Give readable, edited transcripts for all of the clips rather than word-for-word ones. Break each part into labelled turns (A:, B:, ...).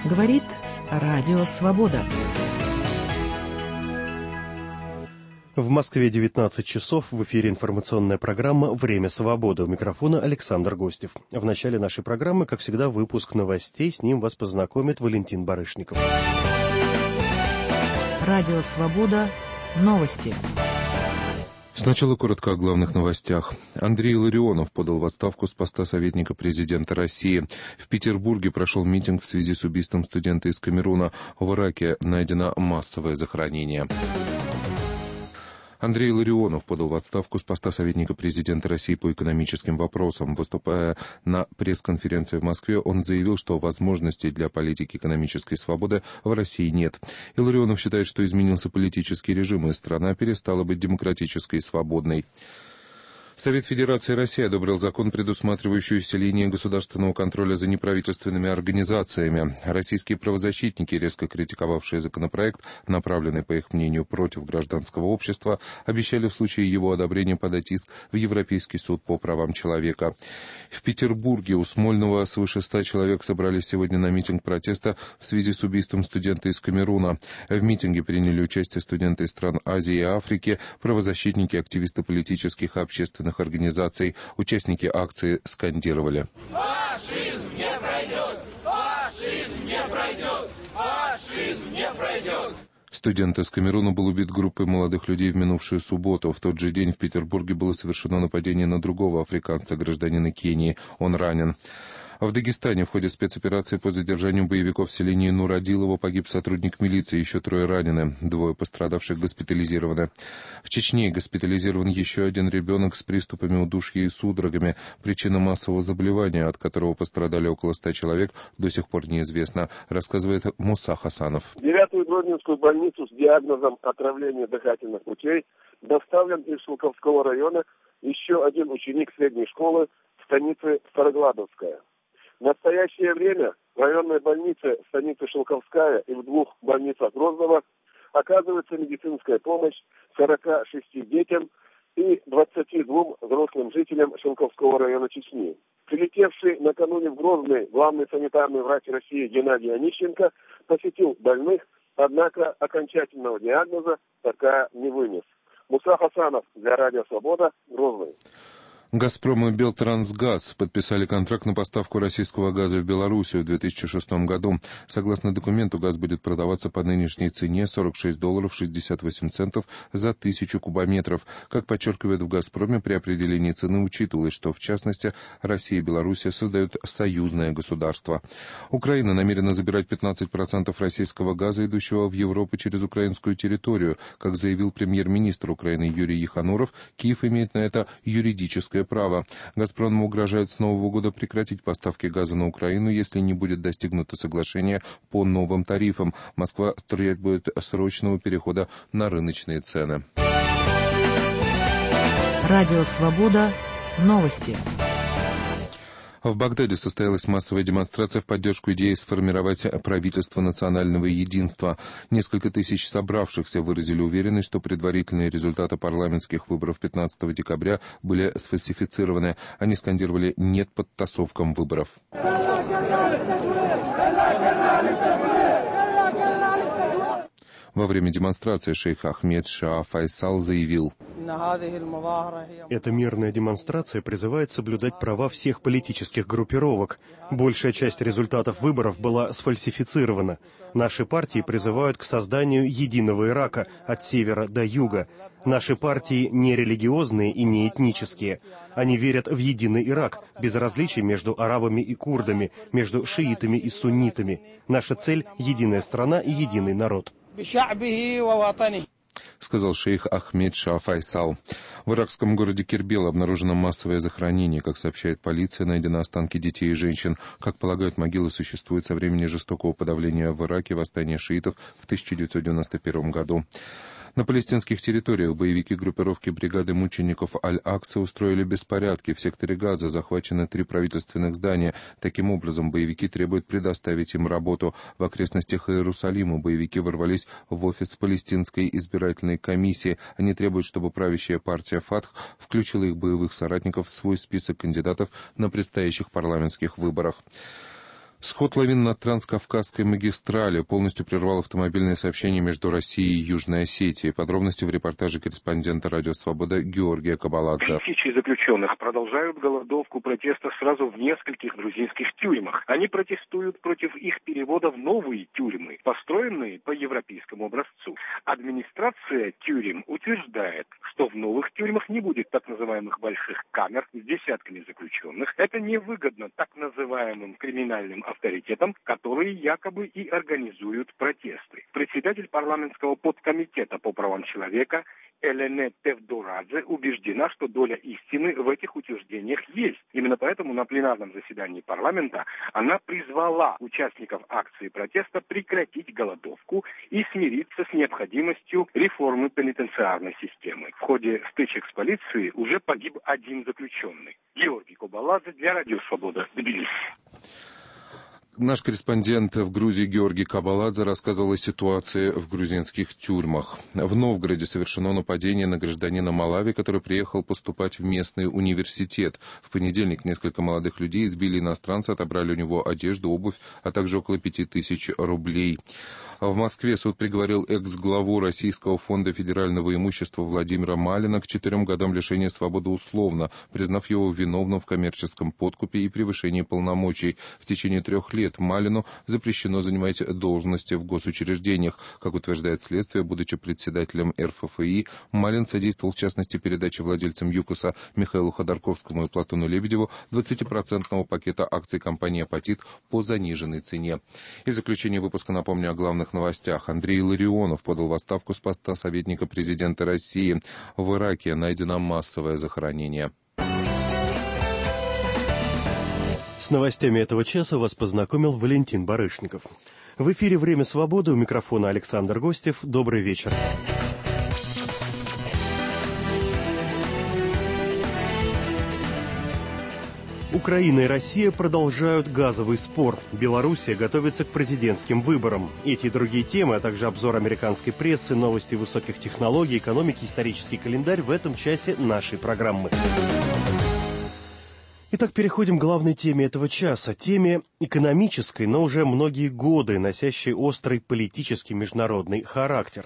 A: Говорит Радио Свобода.
B: В Москве 19 часов. В эфире информационная программа «Время свободы». У микрофона Александр Гостев. В начале нашей программы, как всегда, выпуск новостей. С ним вас познакомит Валентин Барышников.
A: Радио Свобода. Новости.
C: Сначала коротко о главных новостях. Андрей Илларионов подал в отставку с поста советника президента России. В Петербурге прошел митинг в связи с убийством студента из Камеруна. В Ираке найдено массовое захоронение. Андрей Илларионов подал в отставку с поста советника президента России по экономическим вопросам. Выступая на пресс-конференции в Москве, он заявил, что возможностей для политики экономической свободы в России нет. Илларионов считает, что изменился политический режим, и страна перестала быть демократической и свободной. Совет Федерации России одобрил закон, предусматривающий усиление государственного контроля за неправительственными организациями. Российские правозащитники, резко критиковавшие законопроект, направленный, по их мнению, против гражданского общества, обещали в случае его одобрения подать иск в Европейский суд по правам человека. В Петербурге у Смольного свыше 100 человек собрались сегодня на митинг протеста в связи с убийством студента из Камеруна. В митинге приняли участие студенты из стран Азии и Африки, правозащитники, активисты политических и общественных организаций. Участники акции скандировали: «Фашизм не пройдет! Фашизм не пройдет! Фашизм не пройдет!» Студент из Камеруна был убит группой молодых людей в минувшую субботу. В тот же день в Петербурге было совершено нападение на другого африканца, гражданина Кении. Он ранен. В Дагестане в ходе спецоперации по задержанию боевиков в селении Нуродилово погиб сотрудник милиции, еще 3 ранены. 2 пострадавших госпитализированы. В Чечне госпитализирован еще 1 ребенок с приступами удушья и судорогами. Причина массового заболевания, от которого пострадали около 100 человек, до сих пор неизвестна, рассказывает Муса Хасанов.
D: В 9-ю Грозненскую больницу с диагнозом отравления дыхательных путей доставлен из Шелковского района еще 1 ученик средней школы в станице Старогладовская. В настоящее время в районной больнице станицы Шелковская и в 2 больницах Грозного оказывается медицинская помощь 46 детям и 22 взрослым жителям Шелковского района Чечни. Прилетевший накануне в Грозный главный санитарный врач России Геннадий Онищенко посетил больных, однако окончательного диагноза пока не вынес. Муса Хасанов для Радио Свобода, Грозный.
C: «Газпром» и «Белтрансгаз» подписали контракт на поставку российского газа в Белоруссию в 2006 году. Согласно документу, газ будет продаваться по нынешней цене $46.68 за 1000 кубометров. Как подчеркивают в «Газпроме», при определении цены учитывалось, что, в частности, Россия и Белоруссия создают союзное государство. Украина намерена забирать 15% российского газа, идущего в Европу через украинскую территорию. Как заявил премьер-министр Украины Юрий Ехануров, Киев имеет на это юридическое право. «Газпрому» угрожает с Нового года прекратить поставки газа на Украину, если не будет достигнуто соглашение по новым тарифам. Москва требует срочного перехода на рыночные цены.
A: Радио Свобода. Новости.
C: В Багдаде состоялась массовая демонстрация в поддержку идеи сформировать правительство национального единства. Несколько тысяч собравшихся выразили уверенность, что предварительные результаты парламентских выборов 15 декабря были сфальсифицированы. Они скандировали «нет подтасовкам выборов». Во время демонстрации шейх Ахмед Шаа Файсал заявил:
B: «Эта мирная демонстрация призывает соблюдать права всех политических группировок. Большая часть результатов выборов была сфальсифицирована. Наши партии призывают к созданию единого Ирака от севера до юга. Наши партии не религиозные и не этнические. Они верят в единый Ирак, без различий между арабами и курдами, между шиитами и суннитами. Наша цель — единая страна и единый народ»,
C: сказал шейх Ахмед Шаа Файсал. В иракском городе Кербел обнаружено массовое захоронение. Как сообщает полиция, найдены останки детей и женщин. Как полагают, могилы существуют со времени жестокого подавления в Ираке восстания шиитов в 1991 году. На палестинских территориях боевики группировки бригады мучеников Аль-Акса устроили беспорядки. В секторе Газа захвачены 3 правительственных здания. Таким образом, боевики требуют предоставить им работу. В окрестностях Иерусалима боевики ворвались в офис палестинской избирательной комиссии. Они требуют, чтобы правящая партия Фатх включила их боевых соратников в свой список кандидатов на предстоящих парламентских выборах. Сход лавин на Транскавказской магистрали полностью прервал автомобильное сообщение между Россией и Южной Осетией. Подробности в репортаже корреспондента «Радио Свобода» Георгия Кабаладзе.
E: Тысячи заключенных продолжают голодовку протеста сразу в нескольких грузинских тюрьмах. Они протестуют против их перевода в новые тюрьмы, построенные по европейскому образцу. Администрация тюрем утверждает, что в новых тюрьмах не будет так называемых больших камер с десятками заключенных. Это невыгодно так называемым криминальным авторитетам, которые якобы и организуют протесты. Председатель парламентского подкомитета по правам человека Элене Тевдорадзе убеждена, что доля истины в этих утверждениях есть. Именно поэтому на пленарном заседании парламента она призвала участников акции протеста прекратить голодовку и смириться с необходимостью реформы пенитенциарной системы. В ходе стычек с полицией уже погиб один заключенный. Георгий Кабаладзе для Радио Свобода, Тбилиси.
C: Наш корреспондент в Грузии Георгий Кабаладзе рассказывал о ситуации в грузинских тюрьмах. В Новгороде совершено нападение на гражданина Малави, который приехал поступать в местный университет. В понедельник несколько молодых людей избили иностранца, отобрали у него одежду, обувь, а также около 5000 рублей. В Москве суд приговорил экс-главу Российского фонда федерального имущества Владимира Малина к 4 годам лишения свободы условно, признав его виновным в коммерческом подкупе и превышении полномочий. В течение 3 лет Малину запрещено занимать должности в госучреждениях. Как утверждает следствие, будучи председателем РФФИ, Малин содействовал в частности передаче владельцам ЮКОСа Михаилу Ходорковскому и Платону Лебедеву 20% пакета акций компании «Апатит» по заниженной цене. И в заключение выпуска напомню о главных новостях. Андрей Ларионов подал в отставку с поста советника президента России. В Ираке найдено массовое захоронение.
B: С новостями этого часа вас познакомил Валентин Барышников. В эфире «Время свободы», у микрофона Александр Гостев. Добрый вечер. Украина и Россия продолжают газовый спор. Белоруссия готовится к президентским выборам. Эти и другие темы, а также обзор американской прессы, новости высоких технологий, экономики, исторический календарь в этом часе нашей программы. Итак, переходим к главной теме этого часа. Теме экономической, но уже многие годы носящей острый политический международный характер.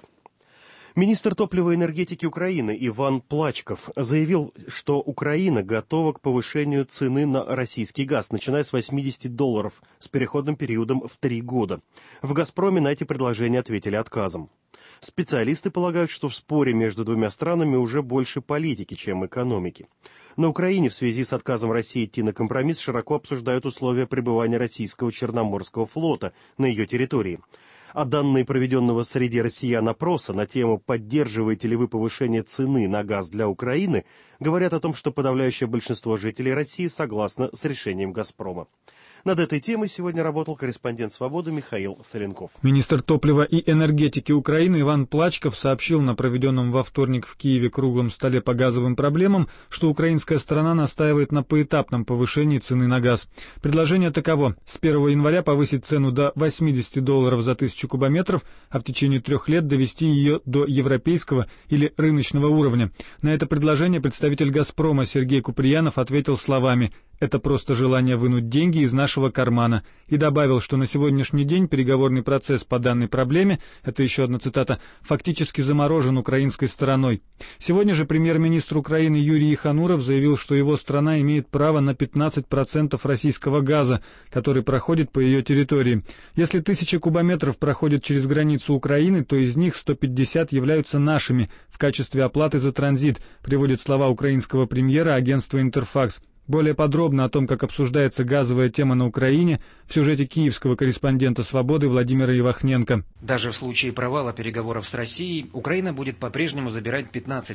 B: Министр топлива и энергетики Украины Иван Плачков заявил, что Украина готова к повышению цены на российский газ, начиная с $80 с переходным периодом в 3 года. В «Газпроме» на эти предложения ответили отказом. Специалисты полагают, что в споре между двумя странами уже больше политики, чем экономики. На Украине в связи с отказом России идти на компромисс широко обсуждают условия пребывания российского Черноморского флота на ее территории. А данные проведенного среди россиян опроса на тему «Поддерживаете ли вы повышение цены на газ для Украины?» говорят о том, что подавляющее большинство жителей России согласно с решением «Газпрома». Над этой темой сегодня работал корреспондент «Свободы» Михаил Соленков.
F: Министр топлива и энергетики Украины Иван Плачков сообщил на проведенном во вторник в Киеве круглом столе по газовым проблемам, что украинская сторона настаивает на поэтапном повышении цены на газ. Предложение таково: с 1 января повысить цену до $80 за 1000 кубометров, а в течение 3 лет довести ее до европейского или рыночного уровня. На это предложение представитель «Газпрома» Сергей Куприянов ответил словами: «Это просто желание вынуть деньги из нашего кармана», и добавил, что на сегодняшний день переговорный процесс по данной проблеме, это еще одна цитата, фактически заморожен украинской стороной. Сегодня же премьер-министр Украины Юрий Ехануров заявил, что его страна имеет право на 15% российского газа, который проходит по ее территории. Если 1000 кубометров проходят через границу Украины, то из них 150 являются нашими в качестве оплаты за транзит, приводит слова украинского премьера агентство «Интерфакс». Более подробно о том, как обсуждается газовая тема на Украине, в сюжете киевского корреспондента «Свободы» Владимира Ивахненко.
G: Даже в случае провала переговоров с Россией, Украина будет по-прежнему забирать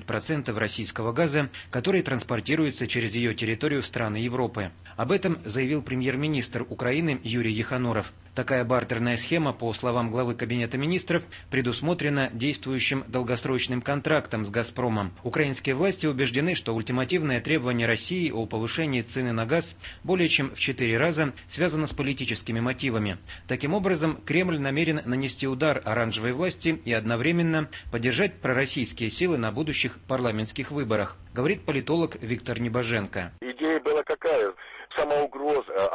G: 15% российского газа, который транспортируется через ее территорию в страны Европы. Об этом заявил премьер-министр Украины Юрий Ехануров. Такая бартерная схема, по словам главы Кабинета министров, предусмотрена действующим долгосрочным контрактом с «Газпромом». Украинские власти убеждены, что ультимативное требование России о повышении цены на газ более чем в 4 раза связано с политическими мотивами. Таким образом, Кремль намерен нанести удар оранжевой власти и одновременно поддержать пророссийские силы на будущих парламентских выборах, говорит политолог Виктор Небоженко.
D: Идея была какая? Сама угроза отключения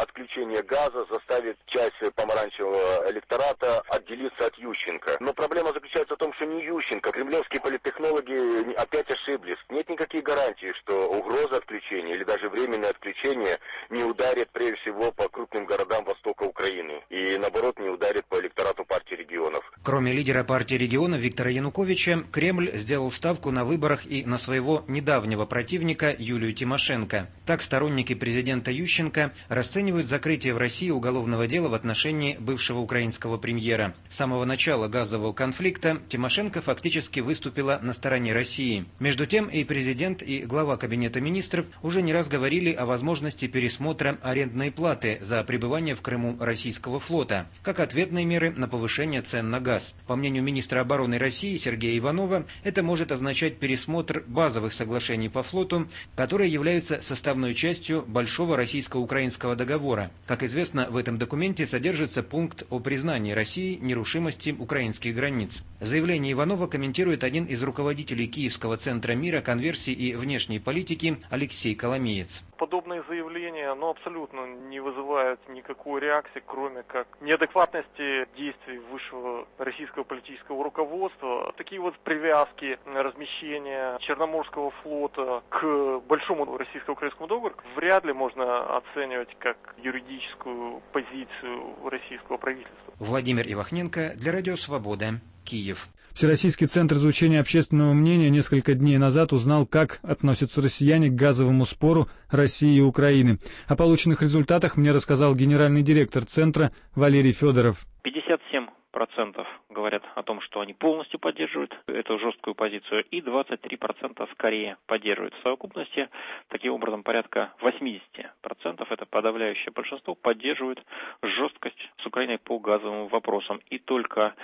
H: отключение газа заставит часть помаранчевого электората отделиться от Ющенко. Но проблема заключается в том, что не Ющенко. Кремлевские политтехнологи опять ошиблись. Нет никаких гарантий, что угроза отключения или даже временное отключение не ударит прежде всего по крупным городам востока Украины. И наоборот не ударит по электорату партии регионов.
G: Кроме лидера партии регионов Виктора Януковича, Кремль сделал ставку на выборах и на своего недавнего противника Юлию Тимошенко. Так сторонники президента Ющенко расценивают закрытие в России уголовного дела в отношении бывшего украинского премьера. С самого начала газового конфликта Тимошенко фактически выступила на стороне России. Между тем и президент, и глава Кабинета министров уже не раз говорили о возможности пересмотра арендной платы за пребывание в Крыму российского флота, как ответные меры на повышение цен на газ. По мнению министра обороны России Сергея Иванова, это может означать пересмотр базовых соглашений по флоту, которые являются составной частью Большого российско-украинского договора. Как известно, в этом документе содержится пункт о признании России нерушимости украинских границ. Заявление Иванова комментирует один из руководителей Киевского центра мира, конверсии и внешней политики Алексей Коломеец.
I: Подобные заявления, абсолютно не вызывают никакой реакции, кроме как неадекватности действий высшего российского политического руководства. Такие вот привязки, размещения Черноморского флота к Большому российско-украинскому договору вряд ли можно оценивать как юридическую позицию российского правительства.
G: Владимир Ивахненко для Радио Свобода, Киев.
F: Всероссийский центр изучения общественного мнения несколько дней назад узнал, как относятся россияне к газовому спору России и Украины. О полученных результатах мне рассказал генеральный директор центра Валерий Федоров.
J: 57% говорят о том, что они полностью поддерживают эту жесткую позицию, и 23% скорее поддерживают. В совокупности, таким образом, порядка 80%, это подавляющее большинство, поддерживают жесткость с Украиной по газовым вопросам. И только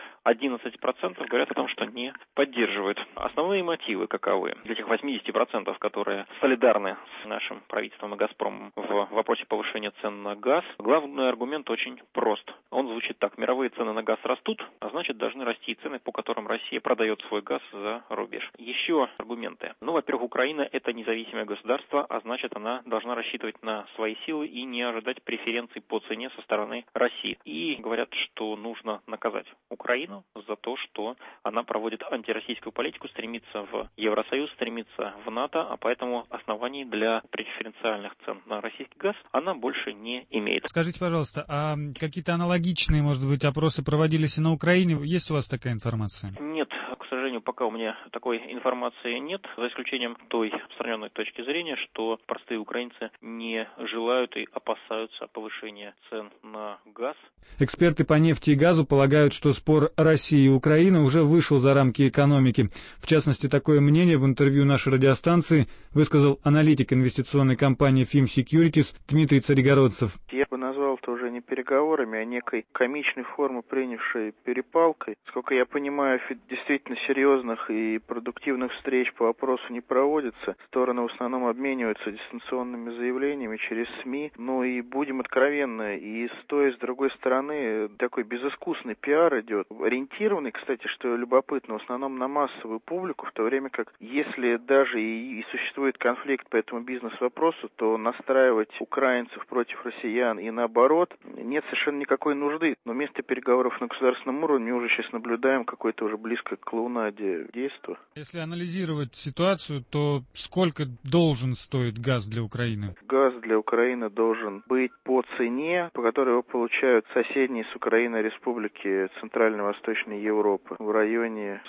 J: 11% говорят о том, что не поддерживают. Основные мотивы каковы? Для тех 80%, которые солидарны с нашим правительством и «Газпромом» в вопросе повышения цен на газ, главный аргумент очень прост. Он звучит так: мировые цены на газ растут, а значит должны расти и цены, по которым Россия продает свой газ за рубеж. Еще аргументы. Во-первых, Украина – это независимое государство, а значит она должна рассчитывать на свои силы и не ожидать преференций по цене со стороны России. И говорят, что нужно наказать Украину за то, что она проводит антироссийскую политику, стремится в Евросоюз, стремится в НАТО, а поэтому оснований для преференциальных цен на российский газ она больше не имеет.
F: Скажите, пожалуйста, а какие-то аналогичные, может быть, опросы проводились и на Украине? Есть у вас такая информация?
J: Нет, к сожалению, пока у меня такой информации нет, за исключением той распространенной точки зрения, что простые украинцы не желают и опасаются повышения цен на газ.
F: Эксперты по нефти и газу полагают, что спор России и Украины уже вышел за рамки экономики. В частности, такое мнение в интервью нашей радиостанции высказал аналитик инвестиционной компании FIM Securities Дмитрий Царегородцев.
K: Я бы назвал это уже не переговорами, а некой комичной формы, принявшей перепалкой. Сколько я понимаю, действительно серьезных и продуктивных встреч по вопросу не проводится. Стороны в основном обмениваются дистанционными заявлениями через СМИ. И будем откровенны, и с той, и с другой стороны такой безыскусный пиар идет. Ориентированный, кстати, что любопытно, в основном на массовую публику, в то время как, если даже и существует конфликт по этому бизнес-вопросу, то настраивать украинцев против россиян и наоборот нет совершенно никакой нужды. Но вместо переговоров на государственном уровне мы уже сейчас наблюдаем какое-то уже близкое к клоунаде действо.
F: Если анализировать ситуацию, то сколько должен стоить газ для Украины?
K: Газ для Украины должен быть по цене, по которой его получают соседние с Украиной республики Центральной и Восточной Европы, в районе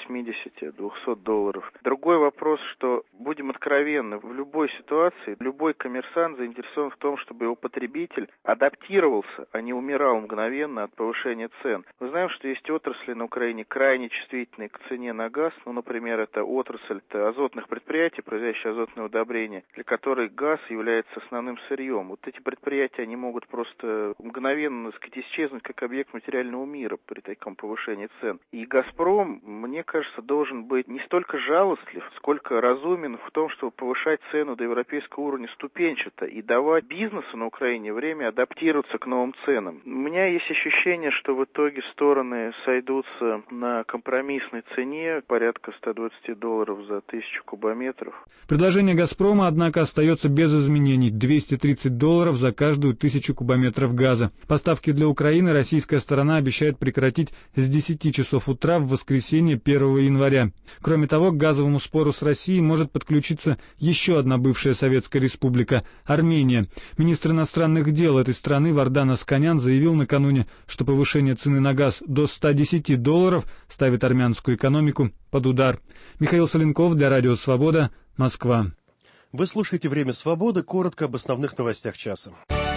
K: $180-200. Другой вопрос, что, будем откровенны, в любой ситуации любой коммерсант заинтересован в том, чтобы его потребитель адаптировался, а не умирал мгновенно от повышения цен. Мы знаем, что есть отрасли на Украине крайне чувствительные к цене на газ. Например, это отрасль азотных предприятий, производящих азотные удобрения, для которой газ является основным сырьем. Вот эти предприятия, они могут просто мгновенно, исчезнуть как объект материального мира при таком повышении цен. И «Газпром», мне кажется, должен быть не столько жалостлив, сколько разумен в том, чтобы повышать цену до европейского уровня ступенчато и давать бизнесу на Украине время адаптироваться к новым ценам. У меня есть ощущение, что в итоге стороны сойдутся на компромиссной цене, цене порядка $120 за 1000 кубометров.
F: Предложение «Газпрома», однако, остается без изменений – $230 за каждую 1000 кубометров газа. Поставки для Украины российская сторона обещает прекратить с 10 часов утра в воскресенье 1 января. Кроме того, к газовому спору с Россией может подключиться еще одна бывшая Советская Республика – Армения. Министр иностранных дел этой страны Вардан Асканян заявил накануне, что повышение цены на газ до $110 ставит армянскую экономику под удар. Михаил Соленков для Радио Свобода, Москва.
B: Вы слушаете «Время свободы», коротко об основных новостях часа.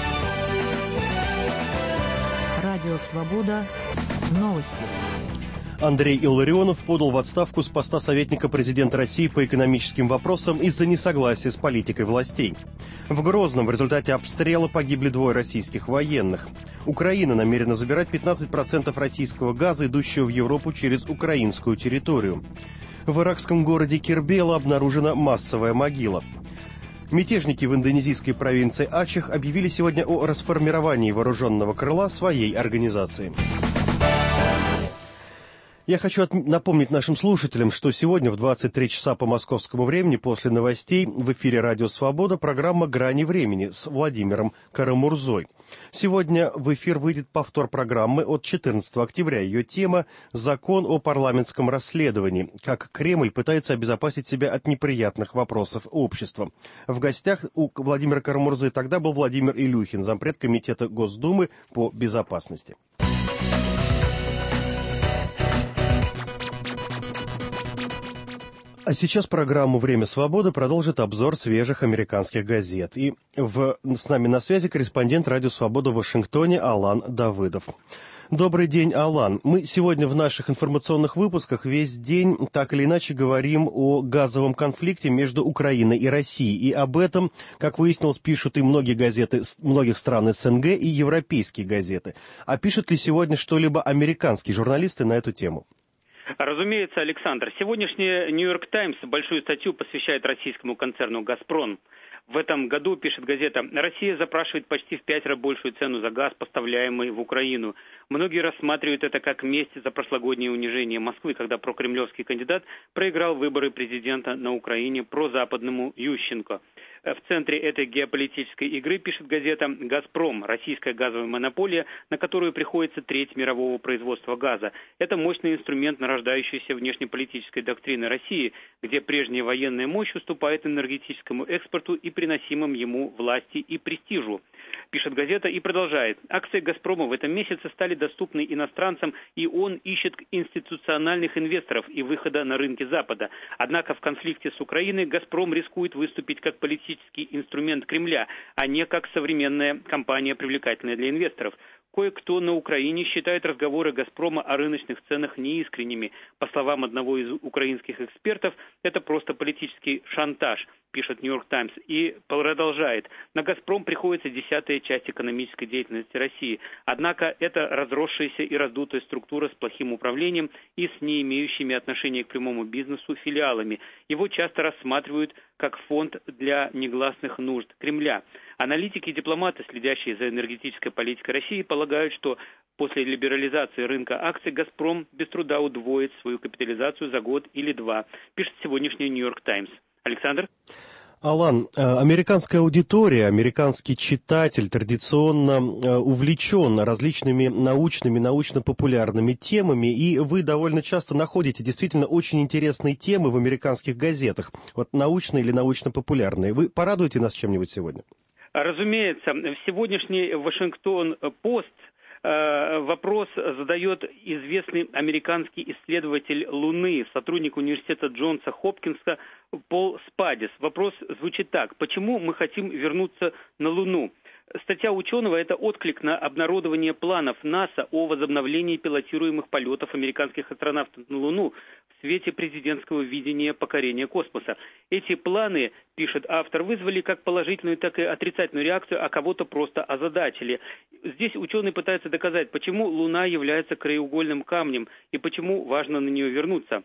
A: Радио Свобода. Новости.
B: Андрей Илларионов подал в отставку с поста советника президента России по экономическим вопросам из-за несогласия с политикой властей. В Грозном в результате обстрела погибли 2 российских военных. Украина намерена забирать 15% российского газа, идущего в Европу через украинскую территорию. В иракском городе Кербела обнаружена массовая могила. Мятежники в индонезийской провинции Ачех объявили сегодня о расформировании вооруженного крыла своей организации. Я хочу напомнить нашим слушателям, что сегодня в 23 часа по московскому времени после новостей в эфире «Радио Свобода» программа «Грани времени» с Владимиром Карамурзой. Сегодня в эфир выйдет повтор программы от 14 октября. Ее тема «Закон о парламентском расследовании. Как Кремль пытается обезопасить себя от неприятных вопросов общества». В гостях у Владимира Карамурзы тогда был Владимир Илюхин, зампред комитета Госдумы по безопасности. А сейчас программу «Время свободы» продолжит обзор свежих американских газет. И с нами на связи корреспондент «Радио Свобода» в Вашингтоне Алан Давыдов. Добрый день, Алан. Мы сегодня в наших информационных выпусках весь день так или иначе говорим о газовом конфликте между Украиной и Россией. И об этом, как выяснилось, пишут и многие газеты многих стран СНГ и европейские газеты. А пишут ли сегодня что-либо американские журналисты на эту тему?
L: Разумеется, Александр. Сегодняшний «Нью-Йорк Таймс» большую статью посвящает российскому концерну «Газпром». В этом году, пишет газета, Россия запрашивает почти в 5 раз большую цену за газ, поставляемый в Украину. Многие рассматривают это как месть за прошлогоднее унижение Москвы, когда прокремлевский кандидат проиграл выборы президента на Украине прозападному Ющенко. В центре этой геополитической игры, пишет газета, «Газпром» – российская газовая монополия, на которую приходится треть мирового производства газа. Это мощный инструмент нарождающейся внешнеполитической доктрины России, где прежняя военная мощь уступает энергетическому экспорту и приносимым ему власти и престижу. Пишет газета и продолжает. Акции «Газпрома» в этом месяце стали доступны иностранцам, и он ищет институциональных инвесторов и выхода на рынки Запада. Однако в конфликте с Украиной «Газпром» рискует выступить как политический инструмент Кремля, а не как современная компания, привлекательная для инвесторов. Кое-кто на Украине считает разговоры «Газпрома» о рыночных ценах неискренними. По словам одного из украинских экспертов, это просто политический шантаж, пишет «Нью-Йорк Таймс», и продолжает. На «Газпром» приходится 10-я часть экономической деятельности России. Однако это разросшаяся и раздутая структура с плохим управлением и с не имеющими отношения к прямому бизнесу филиалами. Его часто рассматривают как фонд для негласных нужд Кремля. Аналитики и дипломаты, следящие за энергетической политикой России, полагают, что после либерализации рынка акций «Газпром» без труда удвоит свою капитализацию за год или два, пишет сегодняшний «Нью-Йорк Таймс». Александр?
B: Алан, американская аудитория, американский читатель традиционно увлечен различными научно-популярными темами, и вы довольно часто находите действительно очень интересные темы в американских газетах, вот научные или научно-популярные. Вы порадуете нас чем-нибудь сегодня?
L: Разумеется, в сегодняшний «Вашингтон-Пост» вопрос задает известный американский исследователь Луны, сотрудник университета Джонса Хопкинса Пол Спадис. Вопрос звучит так. Почему мы хотим вернуться на Луну? Статья ученого – это отклик на обнародование планов НАСА о возобновлении пилотируемых полетов американских астронавтов на Луну в свете президентского видения покорения космоса. Эти планы, пишет автор, вызвали как положительную, так и отрицательную реакцию, а кого-то просто озадачили. Здесь ученый пытается доказать, почему Луна является краеугольным камнем и почему важно на нее вернуться.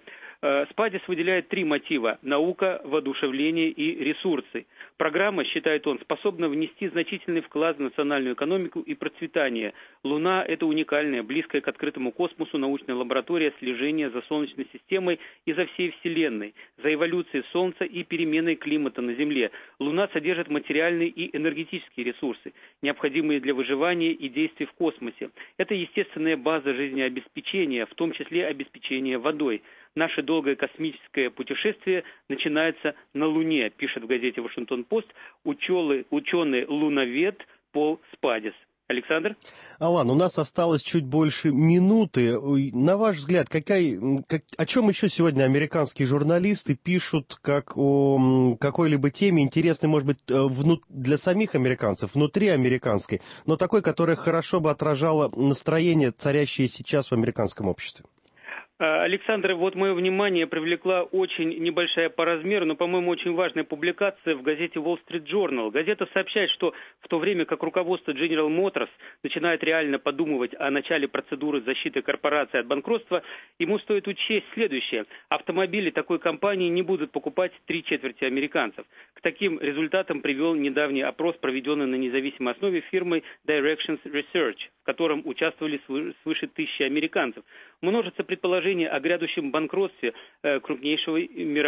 L: Спадис выделяет 3 мотива – наука, воодушевление и ресурсы. Программа, считает он, способна внести значительный вклад в национальную экономику и процветание. Луна – это уникальная, близкая к открытому космосу научная лаборатория слежения за Солнечной системой и за всей Вселенной, за эволюцией Солнца и переменой климата на Земле. Луна содержит материальные и энергетические ресурсы, необходимые для выживания и действий в космосе. Это естественная база жизнеобеспечения, в том числе обеспечения водой. Наше долгое космическое путешествие начинается на Луне, пишет в газете «Вашингтон-Пост» ученый-луновед Пол Спадис. Александр?
B: Алан, у нас осталось чуть больше минуты. На ваш взгляд, о чем еще сегодня американские журналисты пишут, как о какой-либо теме интересной, может быть, для самих американцев, внутри американской, но такой, которая хорошо бы отражала настроение, царящее сейчас в американском обществе?
L: Александр, вот мое внимание привлекла очень небольшая по размеру, но, по-моему, очень важная публикация в газете Wall Street Journal. Газета сообщает, что в то время как руководство General Motors начинает реально подумывать о начале процедуры защиты корпорации от банкротства, ему стоит учесть следующее. Автомобили такой компании не будут покупать 3/4 американцев. К таким результатам привел недавний опрос, проведенный на независимой основе фирмой Directions Research, в котором участвовали свыше 1000 американцев. Множится предположение о грядущем банкротстве крупнейшего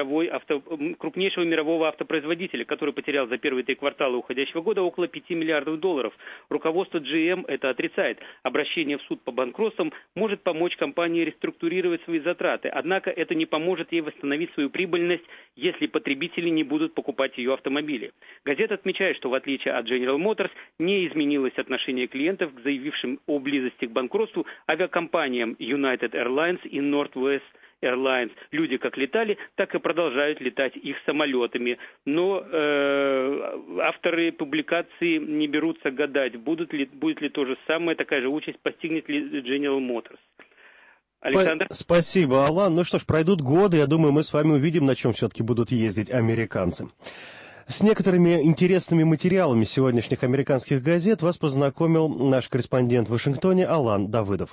L: мирового автопроизводителя, который потерял за первые 3 квартала уходящего года около $5 миллиардов. Руководство GM это отрицает. Обращение в суд по банкротствам может помочь компании реструктурировать свои затраты, однако это не поможет ей восстановить свою прибыльность, если потребители не будут покупать ее автомобили. Газета отмечает, что в отличие от General Motors не изменилось отношение клиентов к заявившим о близости к банкротству авиакомпаниям United Airlines и Northwest Airlines. Люди как летали, так и продолжают летать их самолетами. Но авторы публикации не берутся гадать, будет ли то же самое, такая же участь постигнет ли General Motors. Александр?
B: Спасибо, Алан. Ну что ж, пройдут годы, я думаю, мы с вами увидим, на чем все-таки будут ездить американцы. С некоторыми интересными материалами сегодняшних американских газет вас познакомил наш корреспондент в Вашингтоне Алан Давыдов.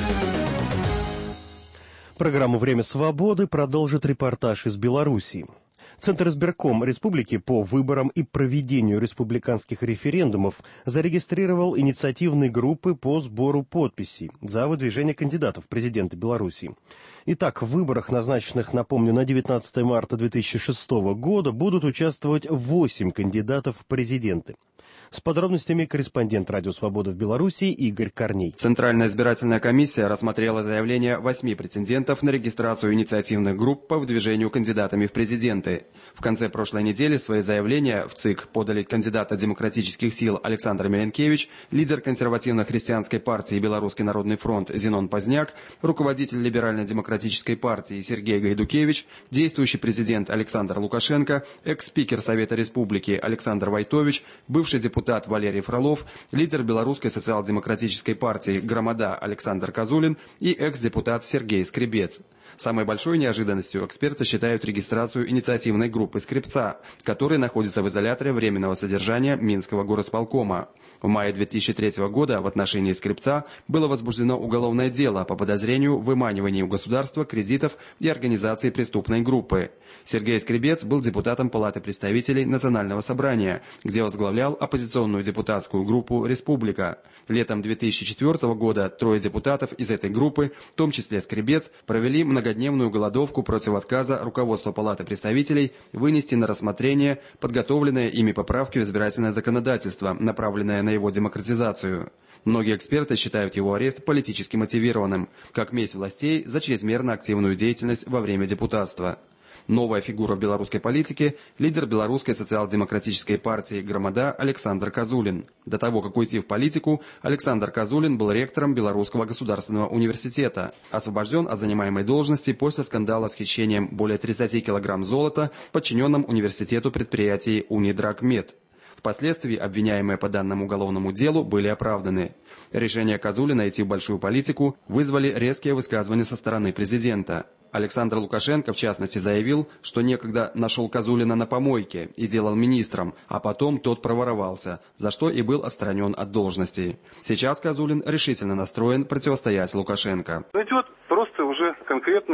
B: Программу «Время свободы» продолжит репортаж из Белоруссии. Центр избирком республики по выборам и проведению республиканских референдумов зарегистрировал инициативные группы по сбору подписей за выдвижение кандидатов в президенты Белоруссии. Итак, в выборах, назначенных, напомню, на 19 марта 2006 года, будут участвовать 8 кандидатов в президенты. С подробностями корреспондент «Радио Свобода» в Белоруссии Игорь Корней.
M: Центральная избирательная комиссия рассмотрела заявления 8 претендентов на регистрацию инициативных групп по выдвижению кандидатами в президенты. В конце прошлой недели свои заявления в ЦИК подали кандидат от демократических сил Александр Миленкевич, лидер консервативно-христианской партии «Белорусский народный фронт» Зенон Поздняк, руководитель либерально-демократической партии Сергей Гайдукевич, действующий президент Александр Лукашенко, экс-спикер Совета Республики Александр Войтович, бывший депутат Валерий Фролов, лидер Белорусской социал-демократической партии «Громада» Александр Козулин и экс-депутат Сергей Скребец. Самой большой неожиданностью эксперты считают регистрацию инициативной группы «Скребца», которая находится в изоляторе временного содержания Минского горосполкома. В мае 2003 года в отношении Скребца было возбуждено уголовное дело по подозрению в выманивании у государства кредитов и организации преступной группы. Сергей Скребец был депутатом Палаты представителей Национального собрания, где возглавлял оппозиционную депутатскую группу «Республика». Летом 2004 года 3 депутатов из этой группы, в том числе Скребец, провели многодневную голодовку против отказа руководства Палаты представителей вынести на рассмотрение подготовленные ими поправки в избирательное законодательство, направленное на его демократизацию. Многие эксперты считают его арест политически мотивированным, как месть властей за чрезмерно активную деятельность во время депутатства. Новая фигура в белорусской политике – лидер Белорусской социал-демократической партии «Громада» Александр Козулин. До того, как уйти в политику, Александр Козулин был ректором Белорусского государственного университета, освобожден от занимаемой должности после скандала с хищением более 30 килограмм золота в подчиненном университету предприятии «Унидрагмед». Впоследствии обвиняемые по данному уголовному делу были оправданы. Решение Козулина идти в большую политику вызвали резкие высказывания со стороны президента. Александр Лукашенко, в частности, заявил, что некогда нашел Козулина на помойке и сделал министром, а потом тот проворовался, за что и был отстранен от должности. Сейчас Козулин решительно настроен противостоять Лукашенко.
N: Идет просто уже конкретное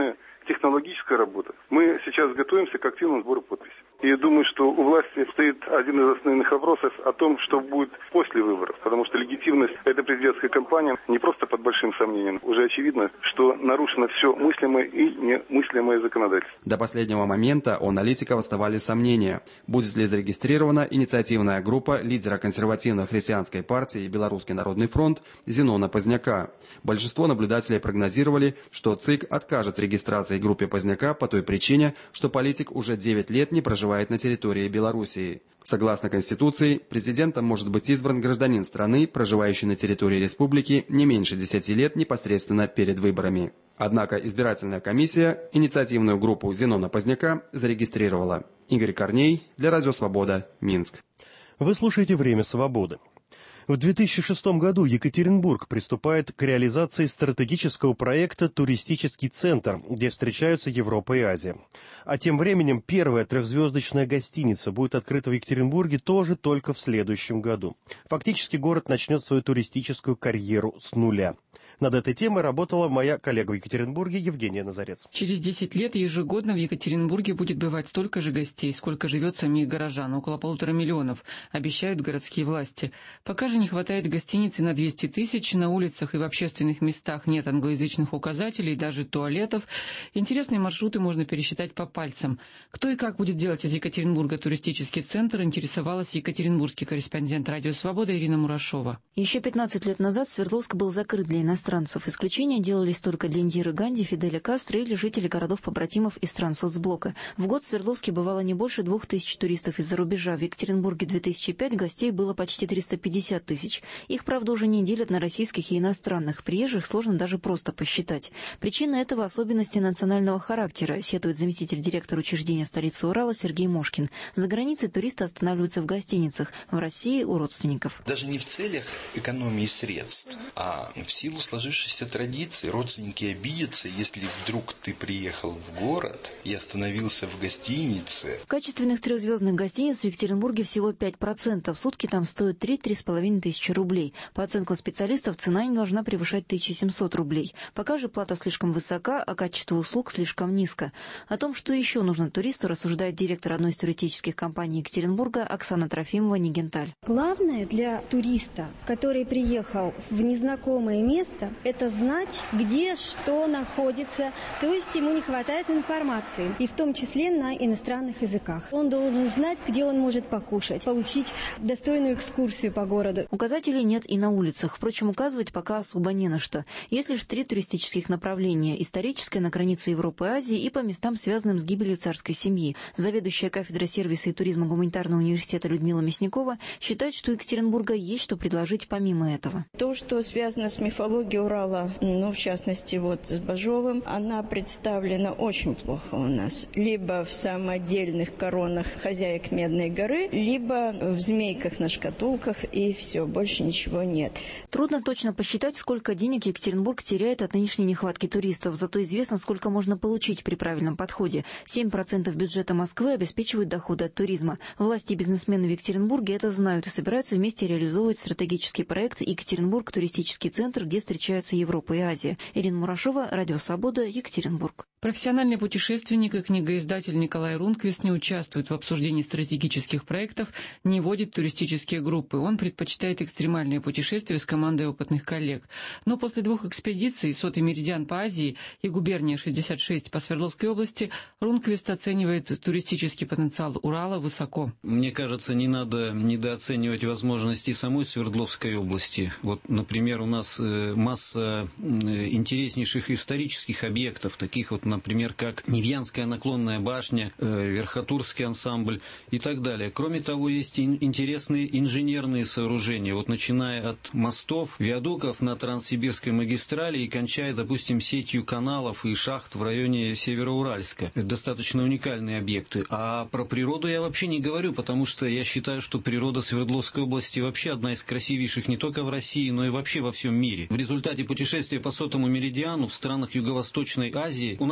N: технологическая работа. Мы сейчас готовимся к активному сбору подписей. И думаю, что у власти стоит один из основных вопросов о том, что будет после выборов. Потому что легитимность этой президентской кампании не просто под большим сомнением. Уже очевидно, что нарушено все мыслимое и немыслимое законодательство.
M: До последнего момента у аналитиков оставались сомнения, будет ли зарегистрирована инициативная группа лидера консервативно-христианской партии «Белорусский народный фронт» Зенона Поздняка. Большинство наблюдателей прогнозировали, что ЦИК откажет в регистрации группе Поздняка по той причине, что политик уже 9 лет не проживает на территории Белоруссии. Согласно Конституции, президентом может быть избран гражданин страны, проживающий на территории республики не меньше 10 лет непосредственно перед выборами. Однако избирательная комиссия инициативную группу Зенона Поздняка зарегистрировала. Игорь Корней для Радио Свобода, Минск.
B: Вы слушаете «Время свободы». В 2006 году Екатеринбург приступает к реализации стратегического проекта «Туристический центр», где встречаются Европа и Азия. А тем временем первая трехзвездочная гостиница будет открыта в Екатеринбурге тоже только в следующем году. Фактически город начнет свою туристическую карьеру с нуля. Над этой темой работала моя коллега в Екатеринбурге Евгения Назарец.
O: Через 10 лет ежегодно в Екатеринбурге будет бывать столько же гостей, сколько живет самих горожан, около 1,5 миллиона, обещают городские власти. Пока же не хватает гостиницы на 200 тысяч, на улицах и в общественных местах нет англоязычных указателей, даже туалетов. Интересные маршруты можно пересчитать по пальцам. Кто и как будет делать из Екатеринбурга туристический центр, интересовалась екатеринбургский корреспондент «Радио Свобода» Ирина Мурашова.
P: Еще 15 лет назад Свердловск был закрыт для иностранцев. Исключения делались только для Индиры Ганди, Фиделя Кастро или жителей городов-побратимов из стран соцблока. В год в Свердловске бывало не больше 2000 туристов из-за рубежа. В Екатеринбурге 2005 гостей было почти 350 тысяч. Их, правда, уже не делят на российских и иностранных. Приезжих сложно даже просто посчитать. Причина этого — особенности национального характера, сетует заместитель директора учреждения столицы Урала Сергей Мошкин. За границей туристы останавливаются в гостиницах, в России — у родственников.
Q: Даже не в целях экономии средств, а в силу сложившейся традиции. Родственники обидятся, если вдруг ты приехал в город и остановился в гостинице.
P: Качественных трехзвездных гостиниц в Екатеринбурге всего 5%. В сутки там стоит 3-3,5 тысячи рублей. По оценкам специалистов, цена не должна превышать 1700 рублей. Пока же плата слишком высока, а качество услуг слишком низко. О том, что еще нужно туристу, рассуждает директор одной из туристических компаний Екатеринбурга Оксана Трофимова-Нигенталь.
R: Главное для туриста, который приехал в незнакомое место, это знать, где что находится. То есть ему не хватает информации, и в том числе на иностранных языках. Он должен знать, где он может покушать, получить достойную экскурсию по городу.
P: Указателей нет и на улицах. Впрочем, указывать пока особо не на что. Есть лишь 3 туристических направления: историческое, на границе Европы и Азии, и по местам, связанным с гибелью царской семьи. Заведующая кафедрой сервиса и туризма Гуманитарного университета Людмила Мясникова считает, что у Екатеринбурга есть что предложить помимо этого.
S: То, что связано с мифологией Урала, в частности, с Бажовым, она представлена очень плохо у нас. Либо в самодельных коронах хозяек Медной горы, либо в змейках на шкатулках, и все, больше ничего нет.
P: Трудно точно посчитать, сколько денег Екатеринбург теряет от нынешней нехватки туристов, зато известно, сколько можно получить при правильном подходе. 7% бюджета Москвы обеспечивают доходы от туризма. Власти и бизнесмены в Екатеринбурге это знают и собираются вместе реализовывать стратегический проект «Екатеринбург. Туристический центр», где встречаются Европа и Азия. Ирина Мурашова, Радио Свобода, Екатеринбург.
O: Профессиональный путешественник и книгоиздатель Николай Рунквист не участвует в обсуждении стратегических проектов, не водит туристические группы. Он предпочитает экстремальные путешествия с командой опытных коллег. Но после 2 экспедиций, 100-й меридиан по Азии и губерния 66 по Свердловской области, Рунквист оценивает туристический потенциал Урала высоко.
T: Мне кажется, не надо недооценивать возможности самой Свердловской области. Например, у нас масса интереснейших исторических объектов, таких например, как Невьянская наклонная башня, Верхотурский ансамбль и так далее. Кроме того, есть интересные инженерные сооружения, начиная от мостов, виадуков на Транссибирской магистрали и кончая, допустим, сетью каналов и шахт в районе Североуральска. Это достаточно уникальные объекты. А про природу я вообще не говорю, потому что я считаю, что природа Свердловской области вообще одна из красивейших не только в России, но и вообще во всем мире. В результате путешествия по 100-му меридиану в странах Юго-Восточной Азии у нас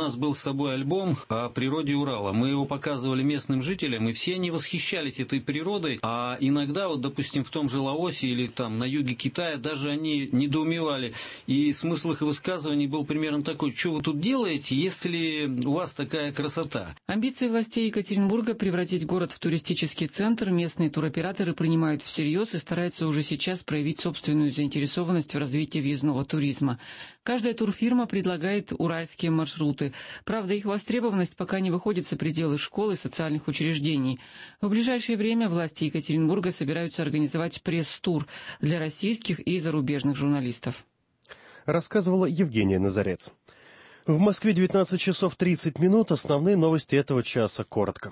T: нас был с собой альбом о природе Урала. Мы его показывали местным жителям, и все они восхищались этой природой. А иногда, вот, допустим, в том же Лаосе или там на юге Китая, даже они недоумевали. И смысл их высказываний был примерно такой: что вы тут делаете, если у вас такая красота?
O: Амбиции властей Екатеринбурга превратить город в туристический центр местные туроператоры принимают всерьез и стараются уже сейчас проявить собственную заинтересованность в развитии въездного туризма. Каждая турфирма предлагает уральские маршруты. Правда, их востребованность пока не выходит за пределы школ и социальных учреждений. В ближайшее время власти Екатеринбурга собираются организовать пресс-тур для российских и зарубежных журналистов.
B: Рассказывала Евгения Назарец. В Москве 19 часов 30 минут. Основные новости этого часа коротко.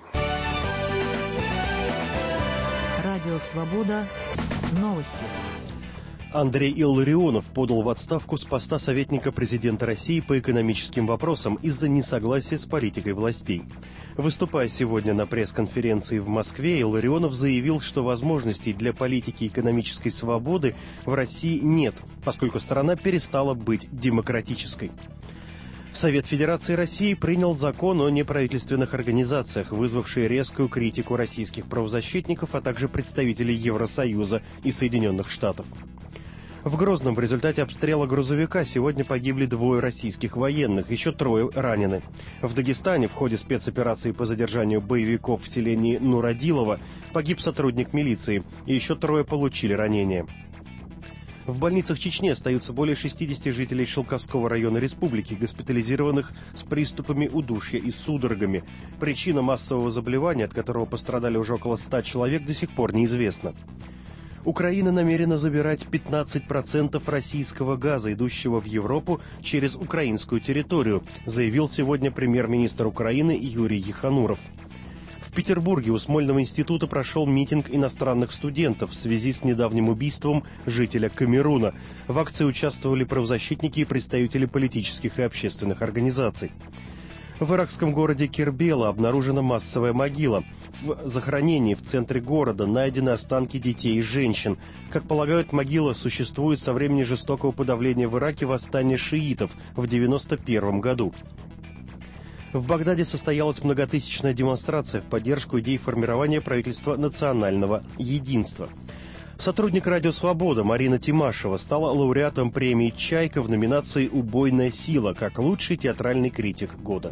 A: Радио «Свобода». Новости.
B: Андрей Илларионов подал в отставку с поста советника президента России по экономическим вопросам из-за несогласия с политикой властей. Выступая сегодня на пресс-конференции в Москве, Илларионов заявил, что возможностей для политики экономической свободы в России нет, поскольку страна перестала быть демократической. Совет Федерации России принял закон о неправительственных организациях, вызвавший резкую критику российских правозащитников, а также представителей Евросоюза и Соединенных Штатов. В Грозном в результате обстрела грузовика сегодня погибли 2 российских военных, еще 3 ранены. В Дагестане в ходе спецоперации по задержанию боевиков в селении Нурадилово погиб сотрудник милиции, и еще 3 получили ранения. В больницах Чечни остаются более 60 жителей Шелковского района республики, госпитализированных с приступами удушья и судорогами. Причина массового заболевания, от которого пострадали уже около 100 человек, до сих пор неизвестна. Украина намерена забирать 15% российского газа, идущего в Европу через украинскую территорию, заявил сегодня премьер-министр Украины Юрий Ехануров. В Петербурге у Смольного института прошел митинг иностранных студентов в связи с недавним убийством жителя Камеруна. В акции участвовали правозащитники и представители политических и общественных организаций. В иракском городе Кербела обнаружена массовая могила. В захоронении в центре города найдены останки детей и женщин. Как полагают, могила существует со времени жестокого подавления в Ираке восстания шиитов в 1991 году. В Багдаде состоялась многотысячная демонстрация в поддержку идей формирования правительства национального единства. Сотрудник «Радио Свобода» Марина Тимашева стала лауреатом премии «Чайка» в номинации «Убойная сила» как лучший театральный критик года.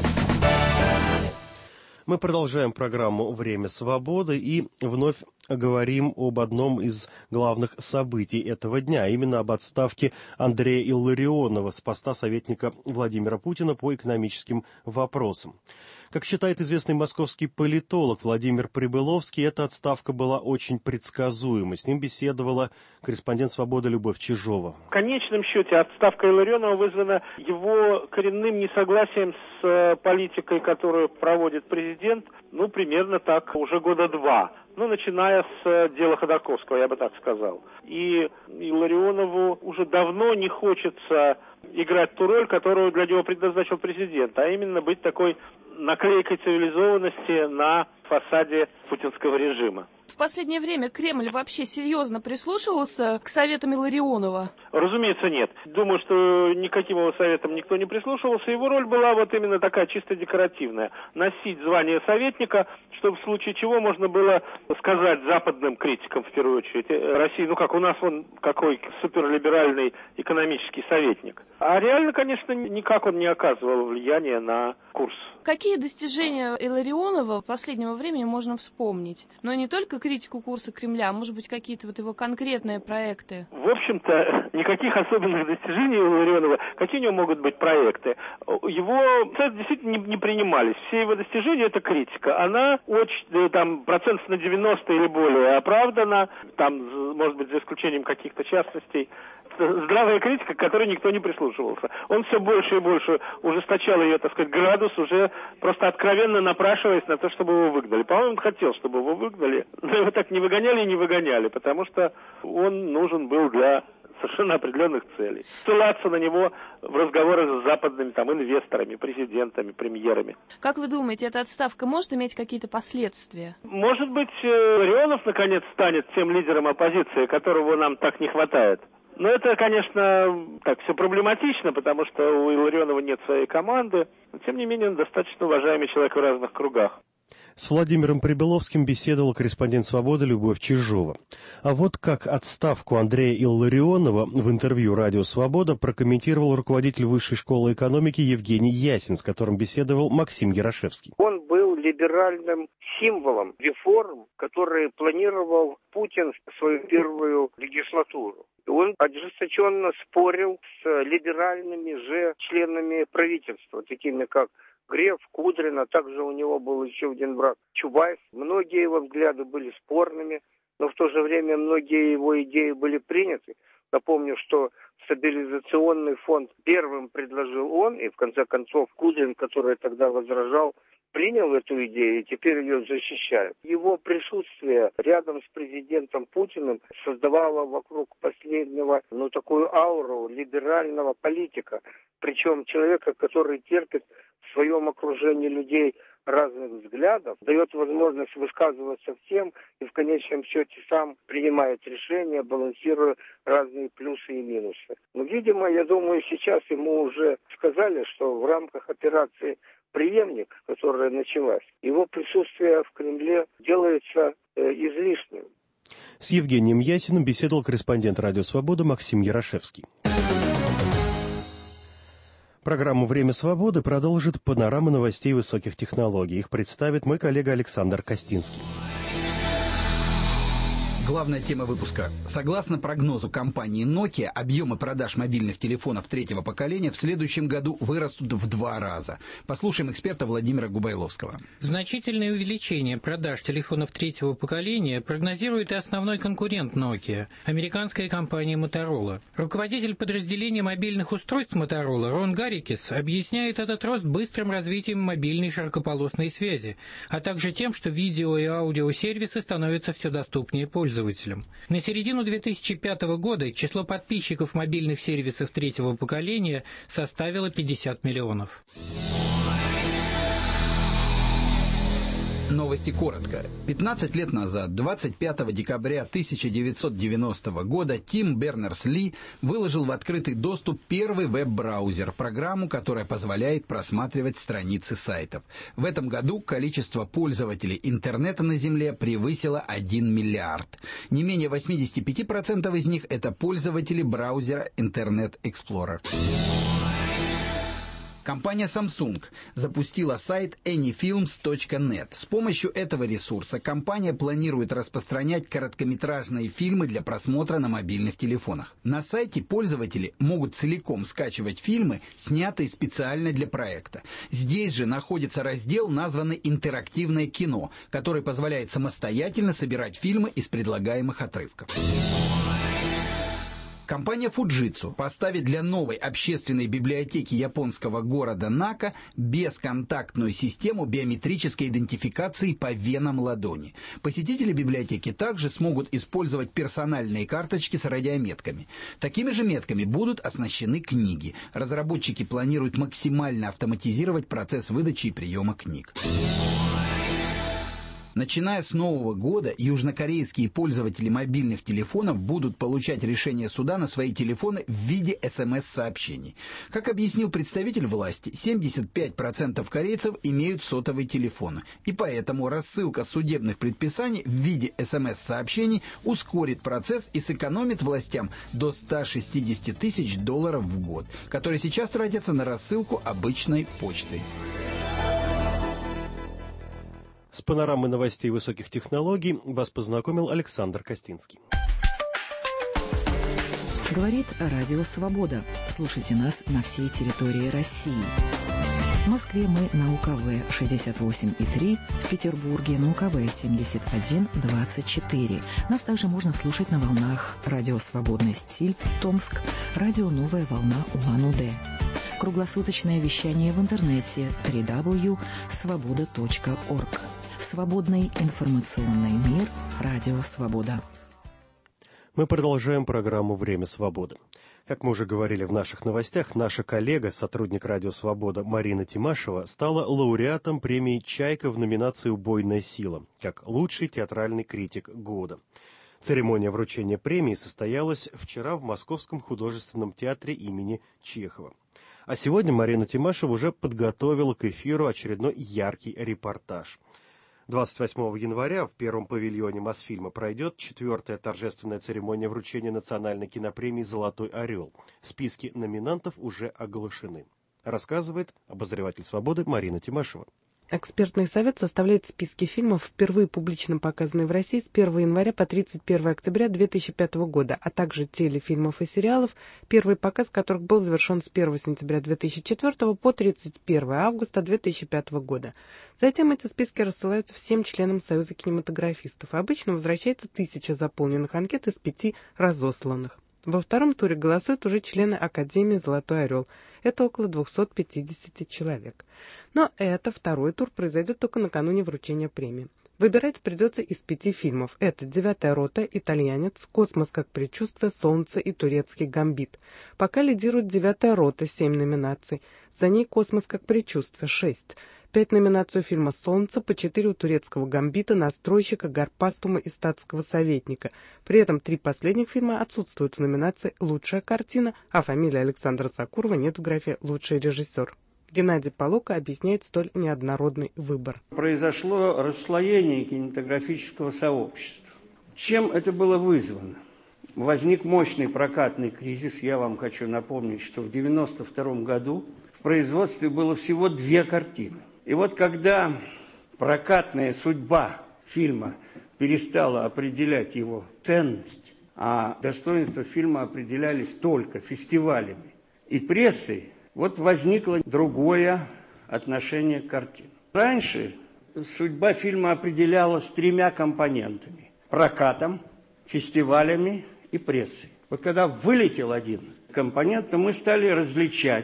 B: Мы продолжаем программу «Время свободы» и вновь говорим об одном из главных событий этого дня, а именно об отставке Андрея Илларионова с поста советника Владимира Путина по экономическим вопросам. Как считает известный московский политолог Владимир Прибыловский, эта отставка была очень предсказуема. С ним беседовала корреспондент «Свободы» Любовь Чижова.
U: В конечном счете отставка Илларионова вызвана его коренным несогласием с политикой, которую проводит президент, примерно так, уже года 2. Начиная с дела Ходорковского, я бы так сказал. И Илларионову уже давно не хочется играть ту роль, которую для него предназначил президент, а именно быть такой наклейкой цивилизованности на фасаде путинского режима.
V: В последнее время Кремль вообще серьезно прислушивался к советам Илларионова?
U: Разумеется, нет. Думаю, что никаким его советам никто не прислушивался. Его роль была вот именно такая чисто декоративная. Носить звание советника, чтобы в случае чего можно было сказать западным критикам, в первую очередь, России, как у нас он какой суперлиберальный экономический советник. А реально, конечно, никак он не оказывал влияния на курс.
V: Какие достижения Илларионова последнего времени можно вспомнить? Но не только критику курса Кремля, а может быть какие-то его конкретные проекты?
U: В общем-то, никаких особенных достижений у Илларионова. Какие у него могут быть проекты? Его действительно не принимались. Все его достижения — это критика. Она очень, процентов на 90 или более оправдана, может быть, за исключением каких-то частностей. Здравая критика, к которой никто не прислушивался. Он все больше и больше ужесточал ее, градус, уже просто откровенно напрашиваясь на то, чтобы его выгнали. По-моему, он хотел, чтобы его выгнали, но его так не выгоняли и не выгоняли, потому что он нужен был для совершенно определенных целей. Ссылаться на него в разговорах с западными инвесторами, президентами, премьерами.
V: Как вы думаете, эта отставка может иметь какие-то последствия?
U: Может быть, Илларионов наконец станет тем лидером оппозиции, которого нам так не хватает. Но это, конечно, так все проблематично, потому что у Илларионова нет своей команды. Но, тем не менее, он достаточно уважаемый человек в разных кругах.
B: С Владимиром Прибыловским беседовал корреспондент «Свободы» Любовь Чижова. А вот как отставку Андрея Илларионова в интервью «Радио Свобода» прокомментировал руководитель Высшей школы экономики Евгений Ясин, с которым беседовал Максим Ярошевский.
C: Он был либеральным символом реформ, которые планировал Путин в свою первую легислатуру. Он ожесточенно спорил с либеральными же членами правительства, такими как Греф, Кудрин, а также у него был еще один брат Чубайс. Многие его взгляды были спорными, но в то же время многие его идеи были приняты. Напомню, что стабилизационный фонд первым предложил он, и в конце концов Кудрин, который тогда возражал, принял эту идею и теперь ее защищает. Его присутствие рядом с президентом Путиным создавало вокруг последнего, такую ауру либерального политика, причем человека, который терпит в своем окружении людей разных взглядов, дает возможность высказываться всем и в конечном счете сам принимает решения, балансируя разные плюсы и минусы. Но, видимо, я думаю, сейчас ему уже сказали, что в рамках операции «Преемник», которая началась, его присутствие в Кремле делается излишним.
B: С Евгением Ясиным беседовал корреспондент «Радио Свобода» Максим Ярошевский. Программу «Время свободы» продолжит панорама новостей высоких технологий. Их представит мой коллега Александр Костинский.
E: Главная тема выпуска. Согласно прогнозу компании Nokia, объемы продаж мобильных телефонов третьего поколения в следующем году вырастут в 2 раза. Послушаем эксперта Владимира Губайловского.
W: Значительное увеличение продаж телефонов третьего поколения прогнозирует и основной конкурент Nokia – американская компания Motorola. Руководитель подразделения мобильных устройств Motorola Рон Гаррикис объясняет этот рост быстрым развитием мобильной широкополосной связи, а также тем, что видео и аудиосервисы становятся все доступнее пользователям. На середину 2005 года число подписчиков мобильных сервисов третьего поколения составило 50 миллионов.
E: Новости коротко. 15 лет назад, 25 декабря 1990 года, Тим Бернерс-Ли выложил в открытый доступ первый веб-браузер, программу, которая позволяет просматривать страницы сайтов. В этом году количество пользователей интернета на Земле превысило 1 миллиард. Не менее 85% из них – это пользователи браузера Internet Explorer. Компания Samsung запустила сайт anyfilms.net. С помощью этого ресурса компания планирует распространять короткометражные фильмы для просмотра на мобильных телефонах. На сайте пользователи могут целиком скачивать фильмы, снятые специально для проекта. Здесь же находится раздел, названный «Интерактивное кино», который позволяет самостоятельно собирать фильмы из предлагаемых отрывков. Компания Fujitsu поставит для новой общественной библиотеки японского города Нака бесконтактную систему биометрической идентификации по венам ладони. Посетители библиотеки также смогут использовать персональные карточки с радиометками. Такими же метками будут оснащены книги. Разработчики планируют максимально автоматизировать процесс выдачи и приема книг. Начиная с Нового года, южнокорейские пользователи мобильных телефонов будут получать решения суда на свои телефоны в виде СМС-сообщений. Как объяснил представитель власти, 75% корейцев имеют сотовые телефоны, и поэтому рассылка судебных предписаний в виде СМС-сообщений ускорит процесс и сэкономит властям до $160 тысяч в год, которые сейчас тратятся на рассылку обычной почтой.
B: С панорамой новостей высоких технологий вас познакомил Александр Костинский.
A: Говорит Радио Свобода. Слушайте нас на всей территории России. В Москве мы на УКВ 68,3, в Петербурге на УКВ 71,24. Нас также можно слушать на волнах Радио Свободный стиль, Томск, Радио Новая волна Улан-Удэ. Круглосуточное вещание в интернете www.svoboda.org. Свободный информационный мир. Радио Свобода.
B: Мы продолжаем программу «Время свободы». Как мы уже говорили в наших новостях, наша коллега, сотрудник «Радио Свобода» Марина Тимашева стала лауреатом премии «Чайка» в номинации «Убойная сила» как лучший театральный критик года. Церемония вручения премии состоялась вчера в Московском художественном театре имени Чехова. А сегодня Марина Тимашева уже подготовила к эфиру очередной яркий репортаж. 28 января в первом павильоне Мосфильма пройдет 4-я торжественная церемония вручения национальной кинопремии «Золотой орел». Списки номинантов уже оглашены. Рассказывает обозреватель «Свободы» Марина Тимашева.
D: Экспертный совет составляет списки фильмов, впервые публично показанные в России с 1 января по 31 октября 2005 года, а также телефильмов и сериалов, первый показ которых был завершен с 1 сентября 2004 по 31 августа 2005 года. Затем эти списки рассылаются всем членам Союза кинематографистов. Обычно возвращается 1000 заполненных анкет из 5 разосланных. Во втором туре голосуют уже члены Академии «Золотой орел». Это около 250 человек. Но второй тур произойдет только накануне вручения премии. Выбирать придется из 5 фильмов. Это «Девятая рота», «Итальянец», «Космос как предчувствие», «Солнце» и «Турецкий гамбит». Пока лидирует «Девятая рота» 7 номинаций. За ней «Космос как предчувствие» 6. 5 номинаций у фильма «Солнце», по 4 у «Турецкого гамбита», «Настройщика», «Гарпастума» и «Статского советника». При этом 3 последних фильма отсутствуют в номинации «Лучшая картина», а фамилии Александра Сакурова нет в графе «Лучший режиссер». Геннадий Полока объясняет столь неоднородный выбор.
H: Произошло расслоение кинематографического сообщества. Чем это было вызвано? Возник мощный прокатный кризис. Я вам хочу напомнить, что в 1992 году в производстве было всего 2 картины. И вот когда прокатная судьба фильма перестала определять его ценность, а достоинства фильма определялись только фестивалями и прессой, вот возникло другое отношение к картине. Раньше судьба фильма определялась 3 компонентами: прокатом, фестивалями и прессой. Вот когда вылетел один компонент, то мы стали различать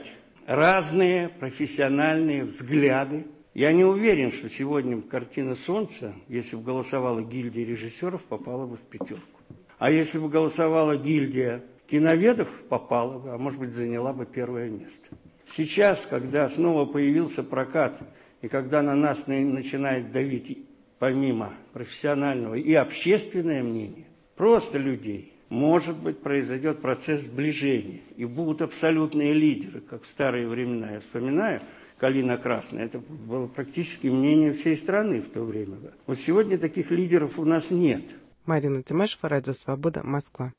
H: разные профессиональные взгляды. Я не уверен, что сегодня картина «Солнце», если бы голосовала гильдия режиссеров, попала бы в 5. А если бы голосовала гильдия киноведов, попала бы, а может быть, заняла бы 1 место. Сейчас, когда снова появился прокат, и когда на нас начинает давить помимо профессионального и общественное мнение, просто людей, может быть, произойдет процесс сближения, и будут абсолютные лидеры, как в старые времена. Я вспоминаю, «Калина красная», это было практически мнение всей страны в то время. Вот сегодня таких лидеров у нас нет.
D: Марина Тимашева, Радио Свобода, Москва.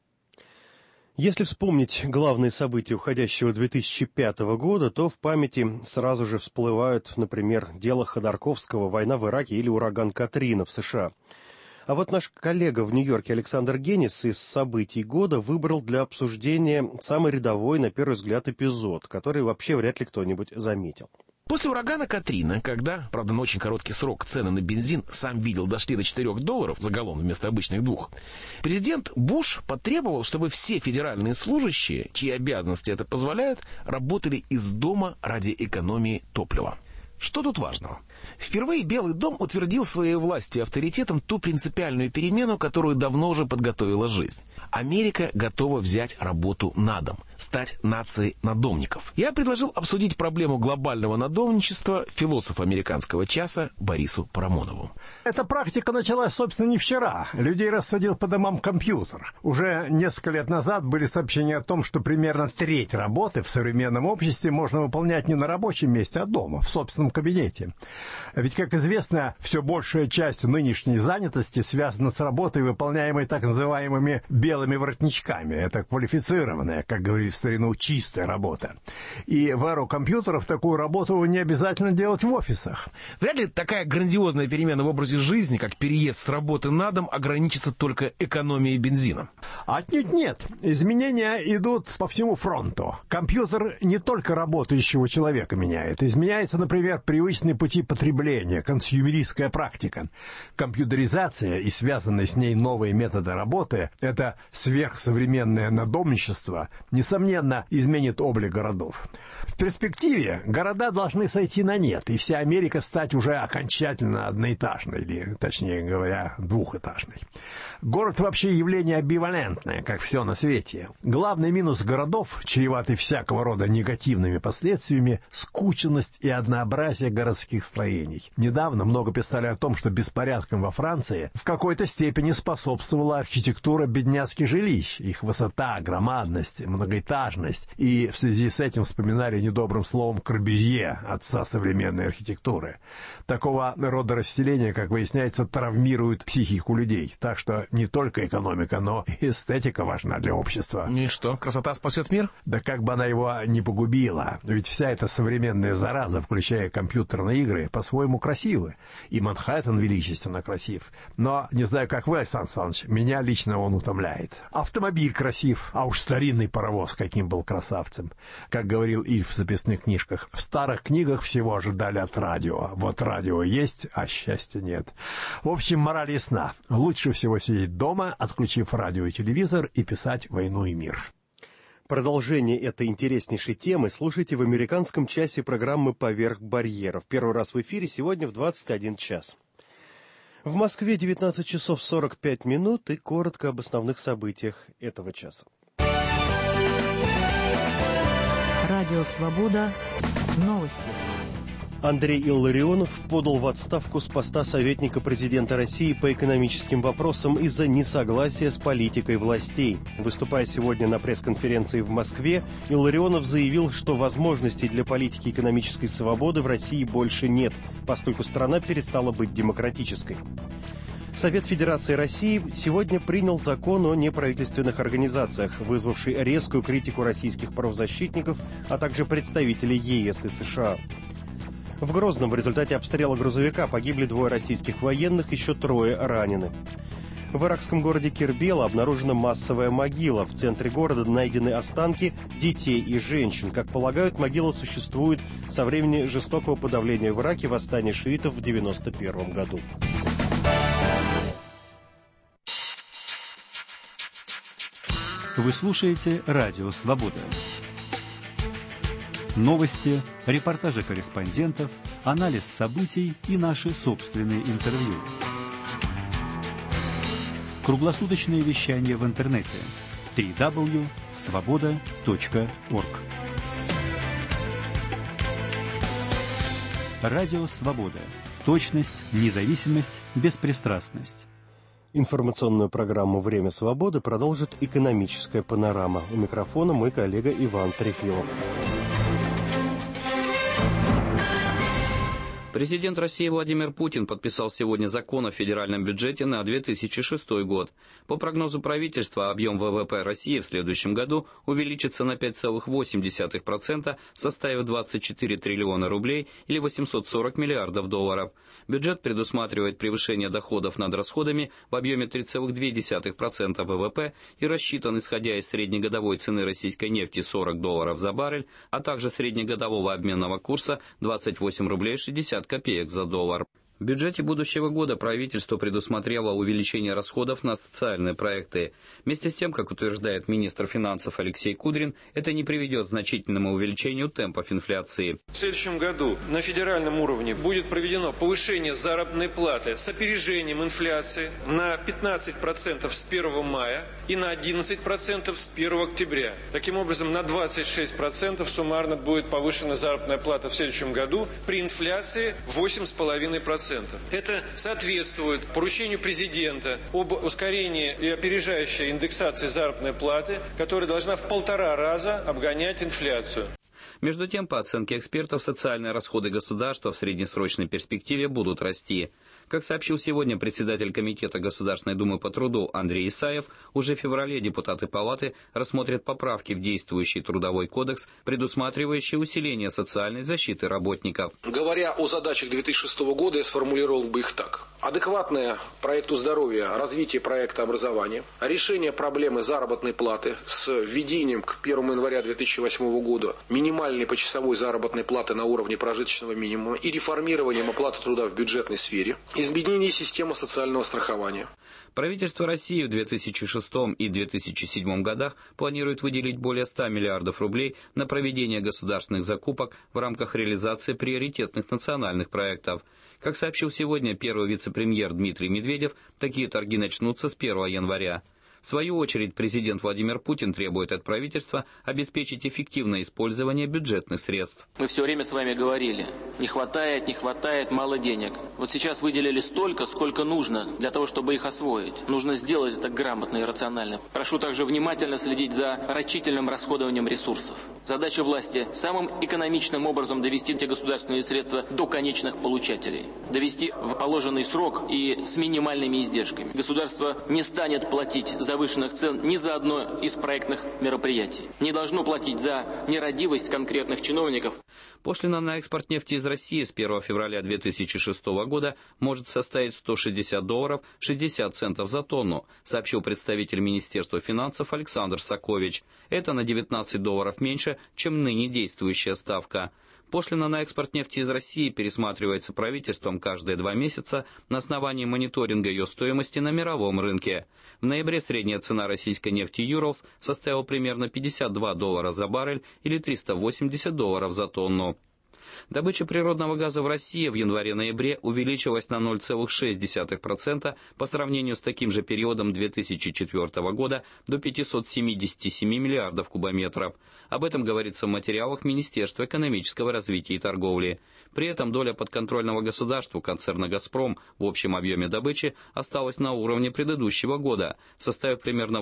B: Если вспомнить главные события уходящего 2005 года, то в памяти сразу же всплывают, например, дело Ходорковского, война в Ираке или ураган Катрина в США. А вот наш коллега в Нью-Йорке Александр Генис из событий года выбрал для обсуждения самый рядовой, на первый взгляд, эпизод, который вообще вряд ли кто-нибудь заметил.
I: После урагана Катрина, когда, правда, на очень короткий срок цены на бензин, сам видел, дошли до $4 за галлон вместо обычных 2, президент Буш потребовал, чтобы все федеральные служащие, чьи обязанности это позволяют, работали из дома ради экономии топлива. Что тут важного? Впервые Белый дом утвердил своей властью и авторитетом ту принципиальную перемену, которую давно уже подготовила жизнь. Америка готова взять работу на дом, стать нацией надомников. Я предложил обсудить проблему глобального надомничества философу американского часа Борису Парамонову.
X: Эта практика началась, собственно, не вчера. Людей рассадил по домам компьютер. Уже несколько лет назад были сообщения о том, что примерно треть работы в современном обществе можно выполнять не на рабочем месте, а дома, в собственном кабинете. Ведь, как известно, все большая часть нынешней занятости связана с работой, выполняемой так называемыми белыми воротничками. Это квалифицированная, как говорит в старину, чистая работа. И в эру компьютеров такую работу не обязательно делать в офисах.
I: Вряд ли такая грандиозная перемена в образе жизни, как переезд с работы на дом, ограничится только экономией бензина.
X: Отнюдь нет. Изменения идут по всему фронту. Компьютер не только работающего человека меняет. Изменяется, например, привычные пути потребления, консюмеристская практика. Компьютеризация и связанные с ней новые методы работы – это сверхсовременное надомничество, несомненно, изменит облик городов. В перспективе города должны сойти на нет, и вся Америка стать уже окончательно одноэтажной, или, точнее говоря, двухэтажной. Город вообще явление амбивалентное, как все на свете. Главный минус городов, чреватый всякого рода негативными последствиями, скученность и однообразие городских строений. строений. Недавно много писали о том, что беспорядкам во Франции в какой-то степени способствовала архитектура бедняцких жилищ, их высота, громадность, многоэтажность, и в связи с этим вспоминали недобрым словом Корбюзье, отца современной архитектуры. Такого рода расселения, как выясняется, травмируют психику людей, так что не только экономика, но и эстетика важна для общества.
I: И что, красота спасет мир?
X: Да как бы она его не погубила, ведь вся эта современная зараза, включая компьютерные игры, по-своему красивы, и Манхэттен величественно красив. Но, не знаю, как вы, Александр Александрович, меня лично он утомляет. Автомобиль красив, а уж старинный паровоз каким был красавцем. Как говорил Ильф в записных книжках, в старых книгах всего ожидали от радио. Вот радио есть, а счастья нет. В общем, мораль ясна. Лучше всего сидеть дома, отключив радио и телевизор, и писать «Войну и мир».
B: Продолжение этой интереснейшей темы слушайте в американском часе программы «Поверх барьеров». Первый раз в эфире сегодня в 21 час. В Москве 19 часов 45 минут и коротко об основных событиях этого часа.
A: Радио «Свобода». Новости.
B: Андрей Илларионов подал в отставку с поста советника президента России по экономическим вопросам из-за несогласия с политикой властей. Выступая сегодня на пресс-конференции в Москве, Илларионов заявил, что возможностей для политики экономической свободы в России больше нет, поскольку страна перестала быть демократической. Совет Федерации России сегодня принял закон о неправительственных организациях, вызвавший резкую критику российских правозащитников, а также представителей ЕС и США. В Грозном в результате обстрела грузовика погибли 2 российских военных, еще 3 ранены. В иракском городе Кербела обнаружена массовая могила. В центре города найдены останки детей и женщин. Как полагают, могила существует со времени жестокого подавления в Ираке восстания шиитов в 1991 году.
F: Вы слушаете «Радио Свобода». Новости, репортажи корреспондентов, анализ событий и наши собственные интервью. Круглосуточное вещание в интернете www.svoboda.org. Радио Свобода. Точность, независимость, беспристрастность.
B: Информационную программу «Время свободы» продолжит экономическая панорама. У микрофона мой коллега Иван Трефилов.
G: Президент России Владимир Путин подписал сегодня закон о федеральном бюджете на 2006 год. По прогнозу правительства, объем ВВП России в следующем году увеличится на 5,8%, составив 24 триллиона рублей или 840 миллиардов долларов. Бюджет предусматривает превышение доходов над расходами в объеме 3,2% ВВП и рассчитан, исходя из среднегодовой цены российской нефти $40 за баррель, а также среднегодового обменного курса 28 рублей 60 копеек за доллар. В бюджете будущего года правительство предусмотрело увеличение расходов на социальные проекты. Вместе с тем, как утверждает министр финансов Алексей Кудрин, это не приведет к значительному увеличению темпов инфляции.
J: В следующем году на федеральном уровне будет проведено повышение заработной платы с опережением инфляции на 15% с 1 мая и на 11% с 1 октября. Таким образом, на 26% суммарно будет повышена заработная плата в следующем году при инфляции 8,5%. Это соответствует поручению президента об ускорении и опережающей индексации заработной платы, которая должна в 1,5 раза обгонять инфляцию.
G: Между тем, по оценке экспертов, социальные расходы государства в среднесрочной перспективе будут расти. Как сообщил сегодня председатель Комитета Государственной Думы по труду Андрей Исаев, уже в феврале депутаты Палаты рассмотрят поправки в действующий Трудовой кодекс, предусматривающие усиление социальной защиты работников.
K: Говоря о задачах 2006 года, я сформулировал бы их так. Адекватное проекту здоровья развитие проекта образования, решение проблемы заработной платы с введением к 1 января 2008 года минимальной почасовой заработной платы на уровне прожиточного минимума и реформированием оплаты труда в бюджетной сфере, изменение системы социального страхования.
G: Правительство России в 2006 и 2007 годах планирует выделить более 100 миллиардов рублей на проведение государственных закупок в рамках реализации приоритетных национальных проектов. Как сообщил сегодня первый вице-премьер Дмитрий Медведев, такие торги начнутся с 1 января. В В свою очередь, президент Владимир Путин требует от правительства обеспечить эффективное использование бюджетных средств.
L: Мы все время с вами говорили, не хватает, мало денег. Вот сейчас выделили столько, сколько нужно для того, чтобы их освоить. Нужно сделать это грамотно и рационально. Прошу также внимательно следить за рачительным расходованием ресурсов. Задача власти – самым экономичным образом довести эти государственные средства до конечных получателей. Довести в положенный срок и с минимальными издержками. Государство не станет платить завышенных цен ни за одно из проектных мероприятий. Не должно платить за нерадивость конкретных чиновников.
G: Пошлина на экспорт нефти из России с 1 февраля 2006 года может составить $160 60 центов за тонну, сообщил представитель Министерства финансов Александр Сакович. Это на $19 меньше, чем ныне действующая ставка. Пошлина на экспорт нефти из России пересматривается правительством каждые 2 месяца на основании мониторинга ее стоимости на мировом рынке. В ноябре средняя цена российской нефти Urals составила примерно $52 за баррель или $380 за тонну. Добыча природного газа в России в январе-ноябре увеличилась на 0,6% по сравнению с таким же периодом 2004 года до 577 миллиардов кубометров. Об этом говорится в материалах Министерства экономического развития и торговли. При этом доля подконтрольного государству концерна «Газпром» в общем объеме добычи осталась на уровне предыдущего года, составив примерно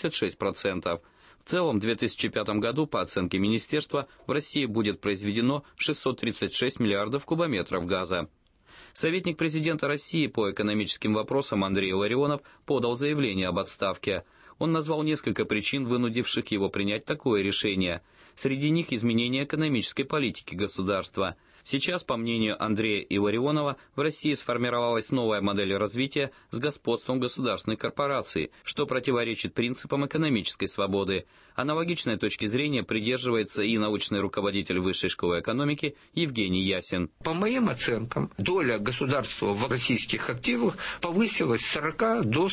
G: 86%. В целом, в 2005 году, по оценке министерства, в России будет произведено 636 миллиардов кубометров газа. Советник президента России по экономическим вопросам Андрей Илларионов подал заявление об отставке. Он назвал несколько причин, вынудивших его принять такое решение. Среди них изменение экономической политики государства. Сейчас, по мнению Андрея Илларионова, в России сформировалась новая модель развития с господством государственной корпорации, что противоречит принципам экономической свободы. Аналогичной точки зрения придерживается и научный руководитель Высшей школы экономики Евгений Ясин.
M: По моим оценкам, доля государства в российских активах повысилась с 40 до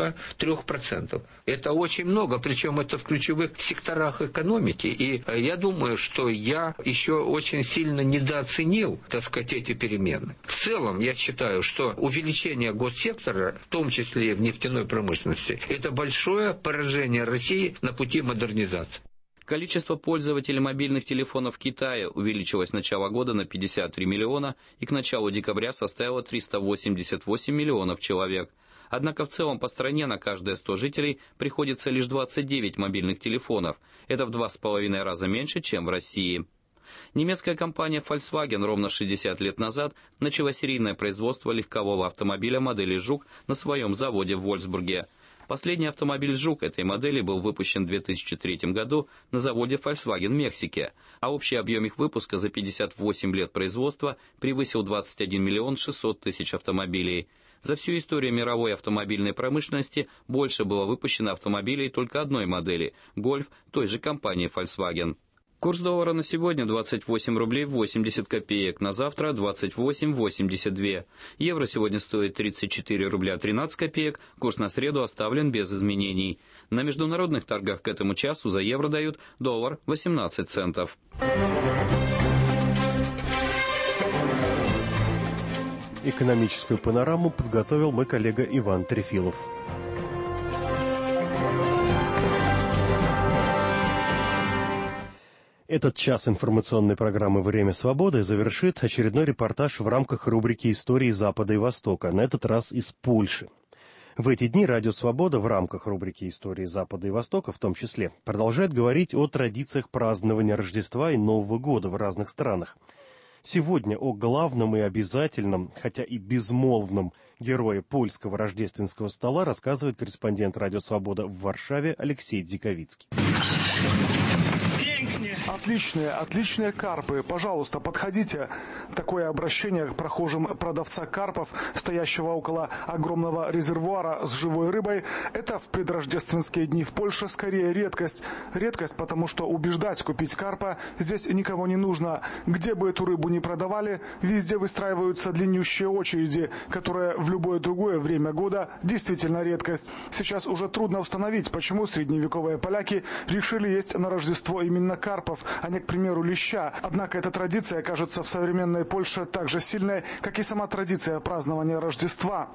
M: 43%. Это очень много, причем это в ключевых секторах экономики. И я думаю, что я еще очень сильно недооценил, так сказать, эти перемены. В целом, я считаю, что увеличение госсектора, в том числе и в нефтяной промышленности, это большое поражение России на пути модернизации.
G: Количество пользователей мобильных телефонов в Китае увеличилось с начала года на 53 миллиона и к началу декабря составило 388 миллионов человек. Однако в целом по стране на каждые 100 жителей приходится лишь 29 мобильных телефонов. Это в 2,5 раза меньше, чем в России. Немецкая компания Volkswagen ровно 60 лет назад начала серийное производство легкового автомобиля модели «Жук» на своем заводе в Вольфсбурге. Последний автомобиль «Жук» этой модели был выпущен в 2003 году на заводе Volkswagen в Мексике, а общий объем их выпуска за 58 лет производства превысил 21 миллион 600 тысяч автомобилей. За всю историю мировой автомобильной промышленности больше было выпущено автомобилей только одной модели – «Гольф» той же компании Volkswagen. Курс доллара на сегодня 28 рублей 80 копеек, на завтра 28,82. Евро сегодня стоит 34 рубля 13 копеек, курс на среду оставлен без изменений. На международных торгах к этому часу за евро дают доллар 18 центов.
B: Экономическую панораму подготовил мой коллега Иван Трефилов. Этот час информационной программы «Время свободы» завершит очередной репортаж в рамках рубрики «Истории Запада и Востока», на этот раз из Польши. В эти дни Радио Свобода в рамках рубрики «Истории Запада и Востока» в том числе продолжает говорить о традициях празднования Рождества и Нового года в разных странах. Сегодня о главном и обязательном, хотя и безмолвном герое польского рождественского стола рассказывает корреспондент Радио Свобода в Варшаве Алексей Дзиковицкий.
N: Отличные карпы. Пожалуйста, подходите. Такое обращение к прохожим продавца карпов, стоящего около огромного резервуара с живой рыбой. Это в предрождественские дни в Польше скорее редкость. Редкость, потому что убеждать купить карпа здесь никого не нужно. Где бы эту рыбу ни продавали, везде выстраиваются длиннющие очереди, которые в любое другое время года действительно редкость. Сейчас уже трудно установить, почему средневековые поляки решили есть на Рождество именно карпов. карпов, а не, к примеру, леща. Однако эта традиция кажется в современной Польше так же сильной, как и сама традиция празднования Рождества.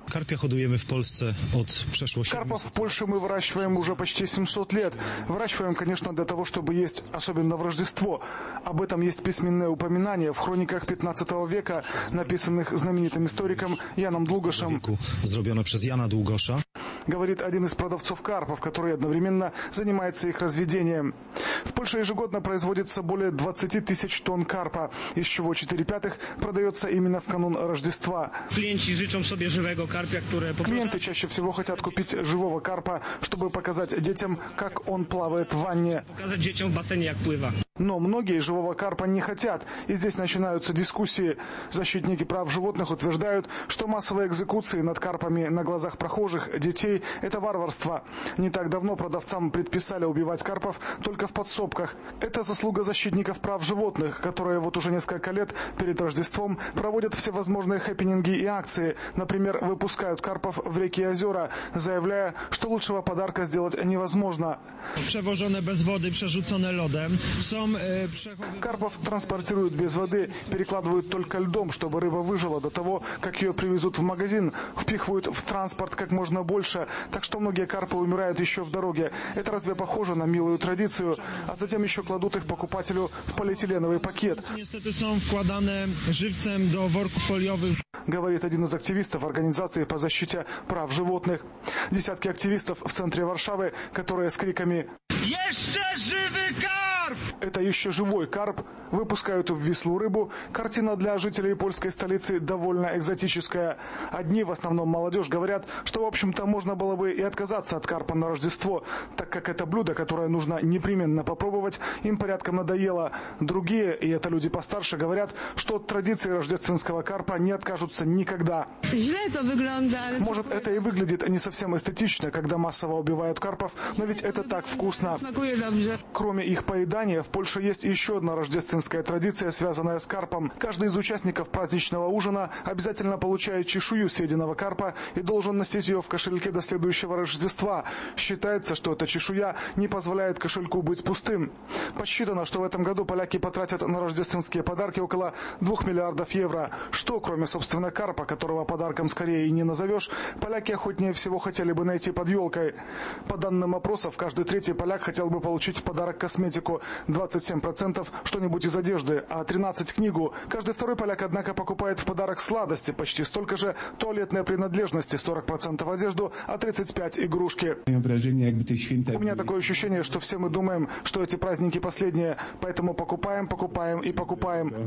N: Карпов в Польше мы выращиваем уже почти 700 лет. Выращиваем, конечно, для того, чтобы есть, особенно в Рождество. Об этом есть письменное упоминание в хрониках 15 века, написанных знаменитым историком Яном Długosзem. Говорит один из продавцов карпов, который одновременно занимается их разведением. В Польше ежегодно производится более 20 тысяч тонн карпа, из чего 4/5 продается именно в канун Рождества. Клиенты чаще всего хотят купить живого карпа, чтобы показать детям, как он плавает в ванне. Но многие живого карпа не хотят, и здесь начинаются дискуссии. Защитники прав животных утверждают, что массовые экзекуции над карпами на глазах прохожих, детей – это варварство. Не так давно продавцам предписали убивать карпов только в подсобках. Это заслуга защитников прав животных, которые вот уже несколько лет перед Рождеством проводят всевозможные хэппининги и акции. Например, выпускают карпов в реки и озера, заявляя, что лучшего подарка сделать невозможно. Карпов транспортируют без воды, перекладывают только льдом, чтобы рыба выжила до того, как ее привезут в магазин. Впихивают в транспорт как можно больше, так что многие карпы умирают еще в дороге. Это разве похоже на милую традицию? А затем еще кладут их покупателю в полиэтиленовый пакет. Говорит один из активистов организации по защите прав животных. Десятки активистов в центре Варшавы, которые с криками «Еще живый карп!» Это еще живой карп, выпускают в Вислу рыбу. Картина для жителей польской столицы довольно экзотическая. Одни, в основном молодежь, говорят, что, в общем-то, можно было бы и отказаться от карпа на Рождество, так как это блюдо, которое нужно непременно попробовать, им порядком надоело. Другие, и это люди постарше, говорят, что от традиции рождественского карпа не откажутся никогда. Может, это и выглядит не совсем эстетично, когда массово убивают карпов, но ведь это так вкусно. Кроме их поедания, в Польше есть еще одна рождественская традиция, связанная с карпом. Каждый из участников праздничного ужина обязательно получает чешую съеденного карпа и должен носить ее в кошельке до следующего Рождества. Считается, что эта чешуя не позволяет кошельку быть пустым. Подсчитано, что в этом году поляки потратят на рождественские подарки около 2 миллиардов евро. Что, кроме, собственно, карпа, которого подарком скорее и не назовешь, поляки охотнее всего хотели бы найти под елкой. По данным опросов, каждый третий поляк хотел бы получить в подарок косметику, 27% что-нибудь из одежды, а 13% книгу. Каждый второй поляк, однако, покупает в подарок сладости, почти столько же туалетные принадлежности, 40% одежду, а 35% игрушки. У меня такое ощущение, что все мы думаем, что эти праздники последние, поэтому покупаем и покупаем.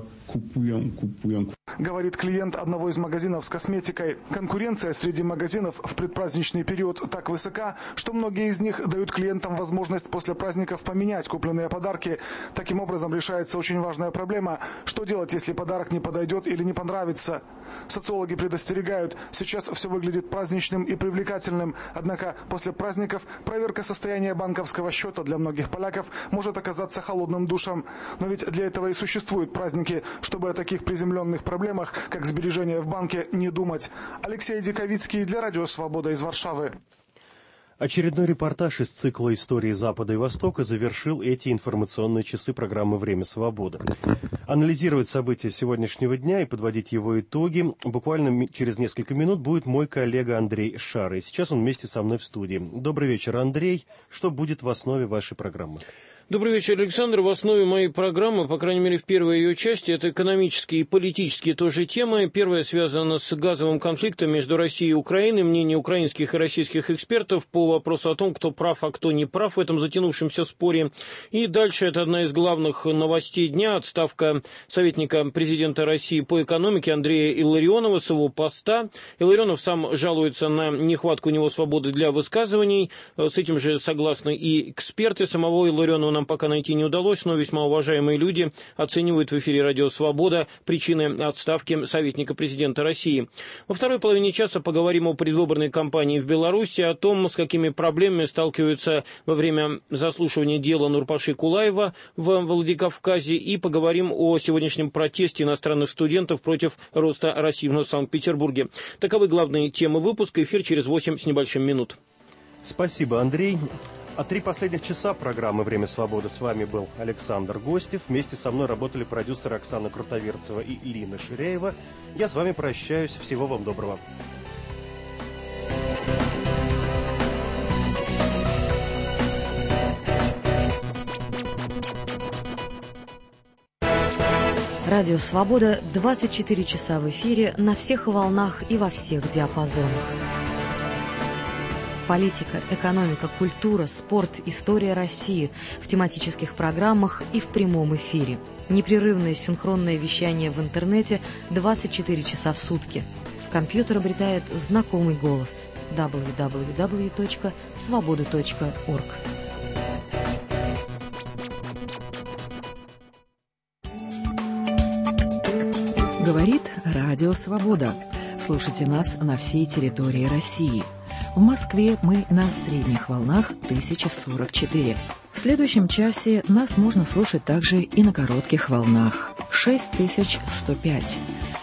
N: Говорит клиент одного из магазинов с косметикой. Конкуренция среди магазинов в предпраздничный период так высока, что многие из них дают клиентам возможность после праздников поменять купленные подарки. Таким образом решается очень важная проблема. Что делать, если подарок не подойдет или не понравится? Социологи предостерегают, сейчас все выглядит праздничным и привлекательным. Однако после праздников проверка состояния банковского счета для многих поляков может оказаться холодным душем. Но ведь для этого и существуют праздники, чтобы о таких приземленных проблемах, как сбережения в банке, не думать. Алексей Диковицкий для Радио Свобода из Варшавы.
B: Очередной репортаж из цикла «Истории Запада и Востока» завершил эти информационные часы программы «Время свободы». Анализировать события сегодняшнего дня и подводить его итоги буквально через несколько минут будет мой коллега Андрей Шара. И сейчас он вместе со мной в студии. Добрый вечер, Андрей. Что будет в основе вашей программы?
P: Добрый вечер, Александр. В основе моей программы, по крайней мере, в первой ее части, это экономические и политические тоже темы. Первая связана с газовым конфликтом между Россией и Украиной. Мнение украинских и российских экспертов по вопросу о том, кто прав, а кто не прав в этом затянувшемся споре. И дальше это одна из главных новостей дня. Отставка советника президента России по экономике Андрея Илларионова с его поста. Илларионов сам жалуется на нехватку у него свободы для высказываний. С этим же согласны и эксперты. Самого Илларионова нам пока найти не удалось, но весьма уважаемые люди оценивают в эфире «Радио Свобода» причины отставки советника президента России. Во второй половине часа поговорим о предвыборной кампании в Беларуси, о том, с какими проблемами сталкиваются во время заслушивания дела Нурпаши Кулаева в Владикавказе, и поговорим о сегодняшнем протесте иностранных студентов против роста расизма в Санкт-Петербурге. Таковы главные темы выпуска. Эфир через 8 с небольшим минут.
B: Спасибо, Андрей. А 3 последних часа программы «Время свободы» с вами был Александр Гостев. Вместе со мной работали продюсеры Оксана Крутоверцева и Лина Ширяева. Я с вами прощаюсь. Всего вам доброго.
A: Радио «Свобода» 24 часа в эфире на всех волнах и во всех диапазонах. Политика, экономика, культура, спорт, история России в тематических программах и в прямом эфире. Непрерывное синхронное вещание в интернете 24 часа в сутки. Компьютер обретает знакомый голос www.svoboda.org. Говорит Радио «Свобода». Слушайте нас на всей территории России. В Москве мы на средних волнах 1044. В следующем часе нас можно слушать также и на коротких волнах 6105,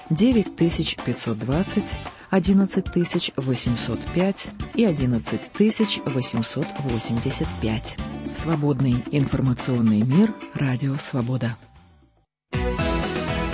A: 9520, 11805 и 11885. Свободный информационный мир. Радио «Свобода».